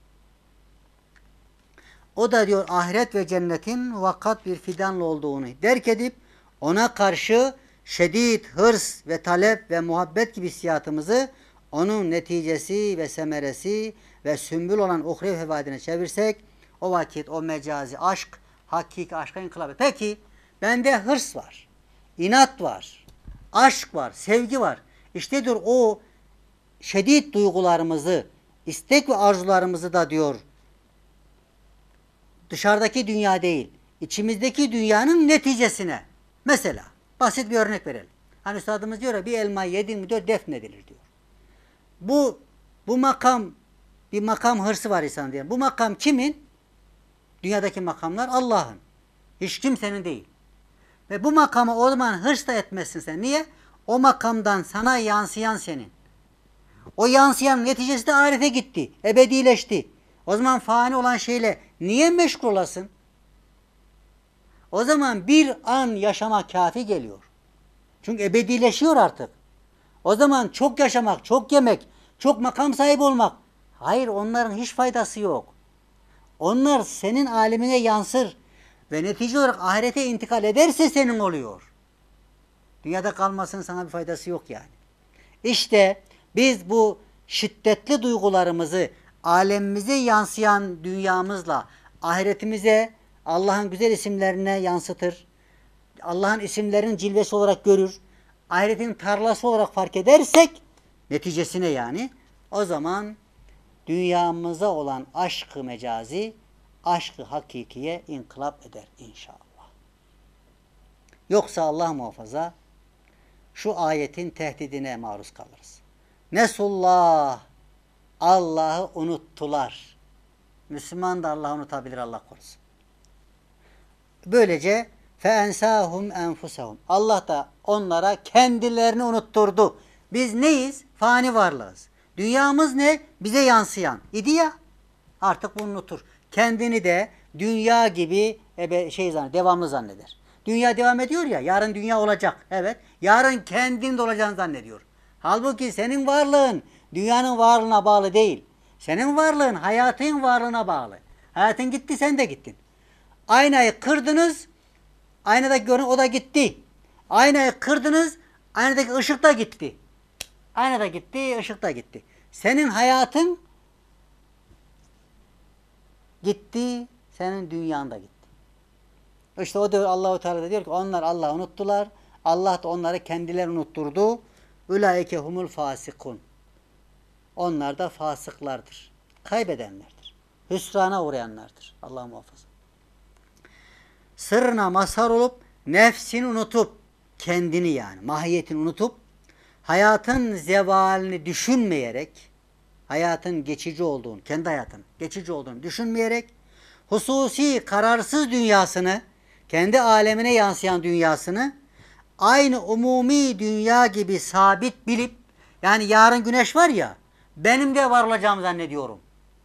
O da diyor ahiret ve cennetin vakat bir fidanlı olduğunu derk edip ona karşı şiddet, hırs ve talep ve muhabbet gibi hissiyatımızı onun neticesi ve semeresi ve sümbül olan uhrev hevadine çevirsek o vakit o mecazi aşk hakiki aşka inkılap eder. Peki bende hırs var, inat var, aşk var, sevgi var. İşte diyor o şiddet duygularımızı, istek ve arzularımızı da diyor dışarıdaki dünya değil, içimizdeki dünyanın neticesine. Mesela basit bir örnek verelim. Hani üstadımız diyor ya bir elma yedin mi diyor defnedilir diyor. Bu Bu makam, bir makam hırsı var insan diye. Bu makam kimin? Dünyadaki makamlar Allah'ın. Hiç kimsenin değil. Ve bu makamı o zaman hırs da etmezsin sen. Niye? O makamdan sana yansıyan senin. O yansıyan neticesi de ahirete gitti. Ebedileşti. O zaman fani olan şeyle niye meşgul olasın? O zaman bir an yaşama kafi geliyor. Çünkü ebedileşiyor artık. O zaman çok yaşamak, çok yemek, çok makam sahibi olmak. Hayır, onların hiç faydası yok. Onlar senin alemine yansır ve netice olarak ahirete intikal ederse senin oluyor. Dünyada kalmasının sana bir faydası yok yani. İşte biz bu şiddetli duygularımızı alemimize yansıyan dünyamızla ahiretimize Allah'ın güzel isimlerine yansıtır. Allah'ın isimlerinin cilvesi olarak görür. Ahiretin tarlası olarak fark edersek neticesine yani o zaman dünyamıza olan aşkı mecazi aşkı hakikiye inkılap eder inşallah. Yoksa Allah muhafaza şu ayetin tehdidine maruz kalırız. Nesullah, Allah'ı unuttular. Müslüman da Allah'ı unutabilir, Allah korusun. Böylece feensahum enfusahum. Allah da onlara kendilerini unutturdu. Biz neyiz? Fani varlığız. Dünyamız ne? Bize yansıyan. İdi ya. Artık bunu unutur. Kendini de dünya gibi ebe, şey zanneder, devamlı zanneder. Dünya devam ediyor ya, yarın dünya olacak. Evet. Yarın kendin de olacağını zannediyor. Halbuki senin varlığın dünyanın varlığına bağlı değil. Senin varlığın hayatın varlığına bağlı. Hayatın gitti, sen de gittin. Aynayı kırdınız, aynadaki görün o da gitti. Aynayı kırdınız, aynadaki ışık da gitti. Ayna da gitti, ışık da gitti. Senin hayatın gitti, senin dünyan da gitti. İşte o diyor, Allah-u Teala da diyor ki onlar Allah'ı unuttular. Allah da onları kendileri unutturdu. Ulaike humul fasikun. Onlar da fasıklardır. Kaybedenlerdir. Hüsrana uğrayanlardır. Allah muhafaza. Sırrına mazhar olup nefsini unutup kendini yani mahiyetini unutup hayatın zevalini düşünmeyerek hayatın geçici olduğunu, kendi hayatın geçici olduğunu düşünmeyerek hususi kararsız dünyasını, kendi alemine yansıyan dünyasını aynı umumi dünya gibi sabit bilip, yani yarın güneş var ya, benim de var olacağımı zannediyorum.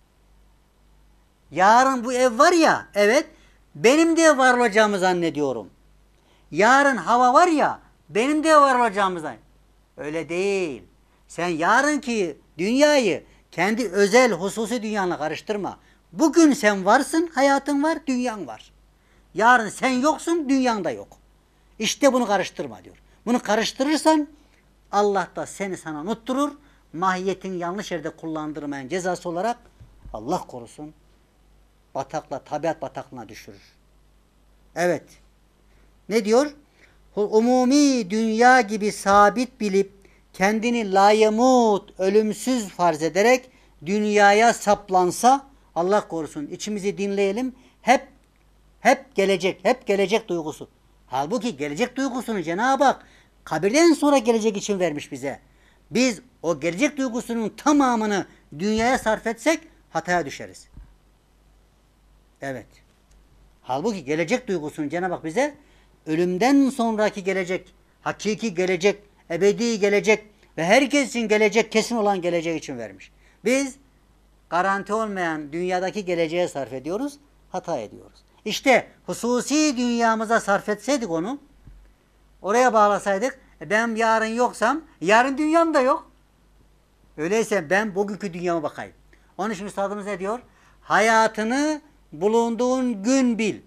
Yarın bu ev var ya, evet, benim de var olacağımı zannediyorum. Yarın hava var ya, benim de var olacağımı zannediyorum. Öyle değil. Sen yarınki dünyayı kendi özel hususi dünyanla karıştırma. Bugün sen varsın, hayatın var, dünyan var. Yarın sen yoksun, dünyan da yok. İşte bunu karıştırma diyor. Bunu karıştırırsan Allah da seni sana unutturur. Mahiyetin yanlış yerde kullandırmayan cezası olarak Allah korusun batakla, tabiat bataklığına düşürür. Evet. Ne diyor? Umumi dünya gibi sabit bilip kendini layemut, ölümsüz farz ederek dünyaya saplansa Allah korusun, içimizi dinleyelim. Hep hep gelecek, hep gelecek duygusu. Halbuki gelecek duygusunu Cenab-ı Hak kabirden sonra gelecek için vermiş bize. Biz o gelecek duygusunun tamamını dünyaya sarf etsek hataya düşeriz. Evet. Halbuki gelecek duygusunu Cenab-ı Hak bize ölümden sonraki gelecek, hakiki gelecek, ebedi gelecek ve herkes için gelecek, kesin olan geleceği için vermiş. Biz garanti olmayan dünyadaki geleceğe sarf ediyoruz, hata ediyoruz. İşte hususi dünyamıza sarf etseydik onu, oraya bağlasaydık, ben yarın yoksam, yarın dünyam da yok. Öyleyse ben bugünkü dünyama bakayım. Onun için üstadımız ne diyor? Hayatını bulunduğun gün bil.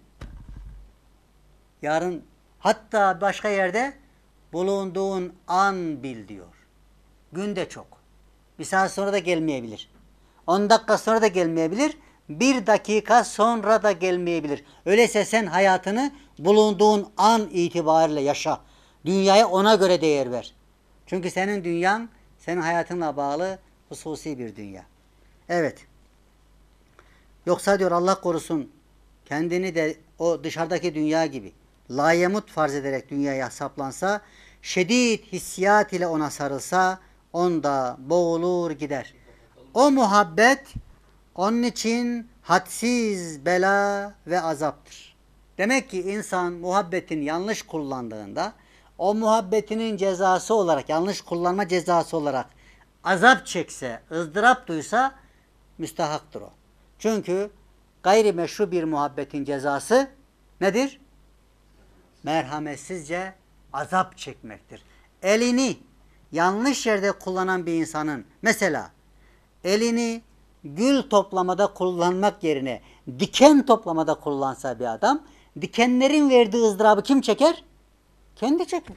Yarın, hatta başka yerde bulunduğun an bil diyor. Gün de çok. Bir saat sonra da gelmeyebilir. On dakika sonra da gelmeyebilir. Bir dakika sonra da gelmeyebilir. Öyleyse sen hayatını bulunduğun an itibariyle yaşa. Dünyaya ona göre değer ver. Çünkü senin dünyan, senin hayatınla bağlı hususi bir dünya. Evet. Yoksa diyor Allah korusun, kendini de o dışarıdaki dünya gibi layemut farz ederek dünyaya saplansa, şiddet hissiyat ile ona sarılsa, onda boğulur gider. O muhabbet onun için hadsiz bela ve azaptır. Demek ki insan muhabbetin yanlış kullandığında o muhabbetinin cezası olarak, yanlış kullanma cezası olarak azap çekse, ızdırap duysa müstahaktır o. Çünkü gayrimeşru bir muhabbetin cezası nedir? Merhametsizce azap çekmektir. Elini yanlış yerde kullanan bir insanın, mesela elini gül toplamada kullanmak yerine diken toplamada kullansa bir adam, dikenlerin verdiği ızdırabı kim çeker? Kendi çeker.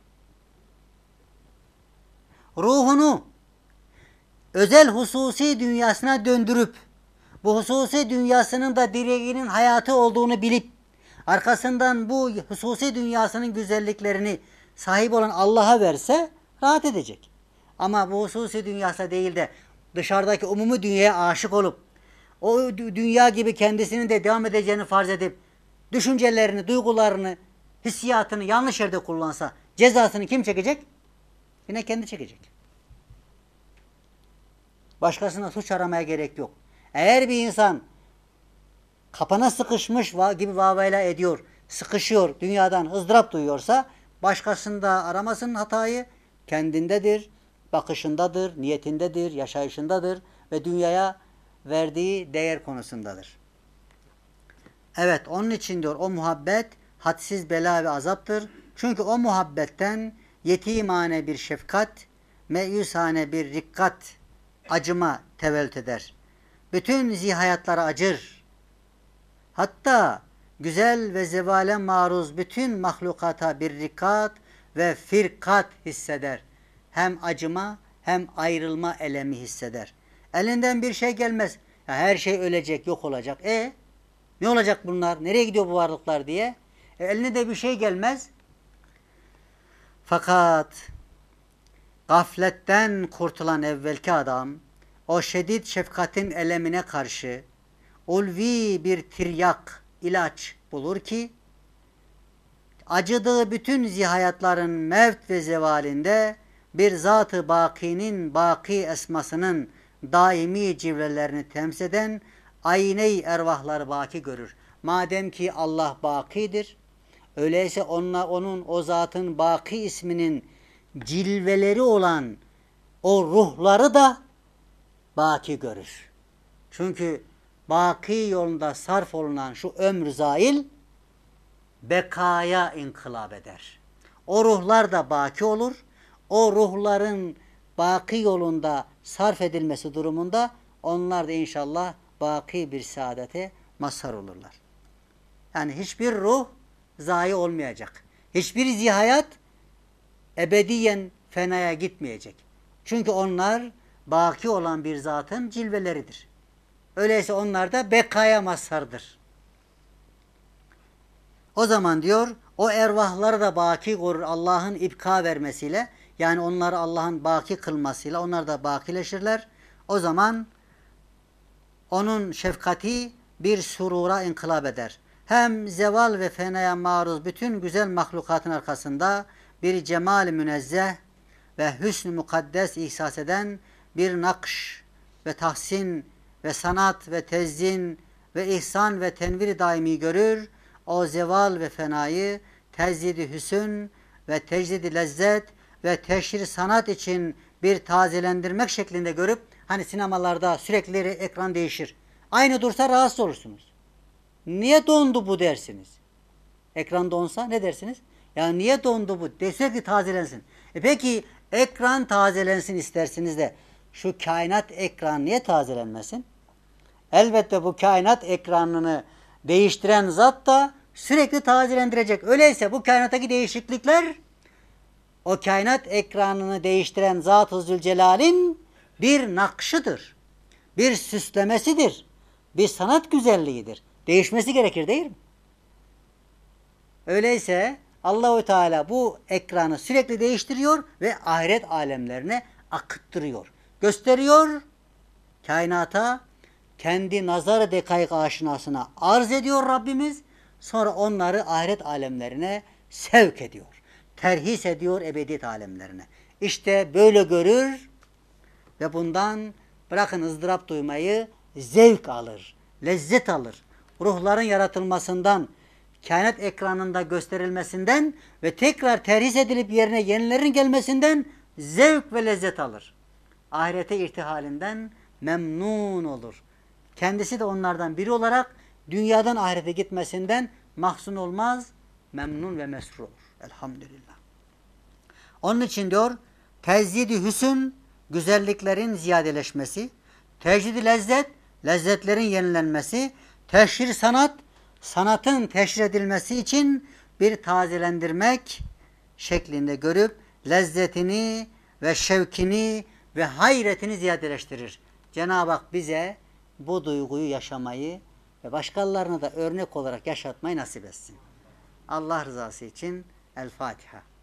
Ruhunu özel hususi dünyasına döndürüp, bu hususi dünyasının da direğinin hayatı olduğunu bilip, arkasından bu hususi dünyasının güzelliklerini sahip olan Allah'a verse rahat edecek. Ama bu hususi dünyası değil de dışarıdaki umumi dünyaya aşık olup, o dünya gibi kendisinin de devam edeceğini farz edip, düşüncelerini, duygularını, hissiyatını yanlış yerde kullansa cezasını kim çekecek? Yine kendi çekecek. Başkasına suç aramaya gerek yok. Eğer bir insan kapana sıkışmış gibi vavayla ediyor, sıkışıyor, dünyadan ızdırap duyuyorsa başkasında aramasının hatayı kendindedir, bakışındadır, niyetindedir, yaşayışındadır ve dünyaya verdiği değer konusundadır. Evet, onun için diyor o muhabbet hadsiz bela ve azaptır. Çünkü o muhabbetten yetimane bir şefkat, meyusane bir rikkat, acıma tevellüt eder. Bütün zihayatlara acır. Hatta güzel ve zevale maruz bütün mahlukata bir rikkat ve firkat hisseder. Hem acıma hem ayrılma elemi hisseder. Elinden bir şey gelmez. Ya her şey ölecek, yok olacak. E ne olacak bunlar? Nereye gidiyor bu varlıklar diye? E, eline de bir şey gelmez. Fakat gafletten kurtulan evvelki adam o şedid şefkatin elemine karşı ulvi bir tiryak, ilaç bulur ki acıdığı bütün zihayatların mevt ve zevalinde bir zat-ı bakinin baki esmasının daimi civrelerini temsil eden ayne-i ervahları baki görür. Madem ki Allah bakidir, öyleyse onunla, onun o zatın baki isminin cilveleri olan o ruhları da baki görür. Çünkü baki yolunda sarf olunan şu ömrü zail bekaya inkılap eder. O ruhlar da baki olur. O ruhların baki yolunda sarf edilmesi durumunda onlar da inşallah baki bir saadete mazhar olurlar. Yani hiçbir ruh zayi olmayacak. Hiçbir zihayat ebediyen fenaya gitmeyecek. Çünkü onlar baki olan bir zatın cilveleridir. Öyleyse onlar da bekaya mazhardır. O zaman diyor, o ervahları da baki korur Allah'ın ibka vermesiyle, yani onları Allah'ın baki kılmasıyla onlar da bakileşirler. O zaman onun şefkati bir surura inkılap eder. Hem zeval ve fenaya maruz bütün güzel mahlukatın arkasında bir cemal münezzeh ve hüsn-ü mukaddes ihsas eden bir nakş ve tahsin ve sanat ve tezzin ve ihsan ve tenvir daimi görür. O zeval ve fenayı tezyid-i hüsn ve tecdid-i lezzet ve teşhir sanat için bir tazelendirmek şeklinde görüp, hani sinemalarda sürekli ekran değişir. Aynı dursa rahatsız olursunuz. Niye dondu bu dersiniz? Ekran donsa ne dersiniz? Ya niye dondu bu? De, sürekli tazelensin. E peki ekran tazelensin istersiniz de şu kainat ekranı niye tazelenmesin? Elbette bu kainat ekranını değiştiren zat da sürekli tazelendirecek. Öyleyse bu kainattaki değişiklikler o kainat ekranını değiştiren Zat-ı Zülcelal'in bir nakşıdır. Bir süslemesidir. Bir sanat güzelliğidir. Değişmesi gerekir değil mi? Öyleyse Allahu Teala bu ekranı sürekli değiştiriyor ve ahiret alemlerine akıttırıyor. Gösteriyor, kainata kendi nazar-ı dekayık aşinasına arz ediyor Rabbimiz. Sonra onları ahiret alemlerine sevk ediyor. Terhis ediyor ebediyet alemlerine. İşte böyle görür ve bundan bırakın ızdırap duymayı, zevk alır, lezzet alır. Ruhların yaratılmasından, kainat ekranında gösterilmesinden ve tekrar terhis edilip yerine yenilerin gelmesinden zevk ve lezzet alır. Ahirete irtihalinden memnun olur. Kendisi de onlardan biri olarak dünyadan ahirete gitmesinden mahzun olmaz, memnun ve mesrur olur. Elhamdülillah. Onun için diyor, tezyid-i hüsn, güzelliklerin ziyadeleşmesi, tecrid-i lezzet, lezzetlerin yenilenmesi, teşhir sanat, sanatın teşhir edilmesi için bir tazelendirmek şeklinde görüp lezzetini ve şevkini ve hayretini ziyadeleştirir. Cenab-ı Hak bize bu duyguyu yaşamayı ve başkalarına da örnek olarak yaşatmayı nasip etsin. Allah rızası için El Fatiha.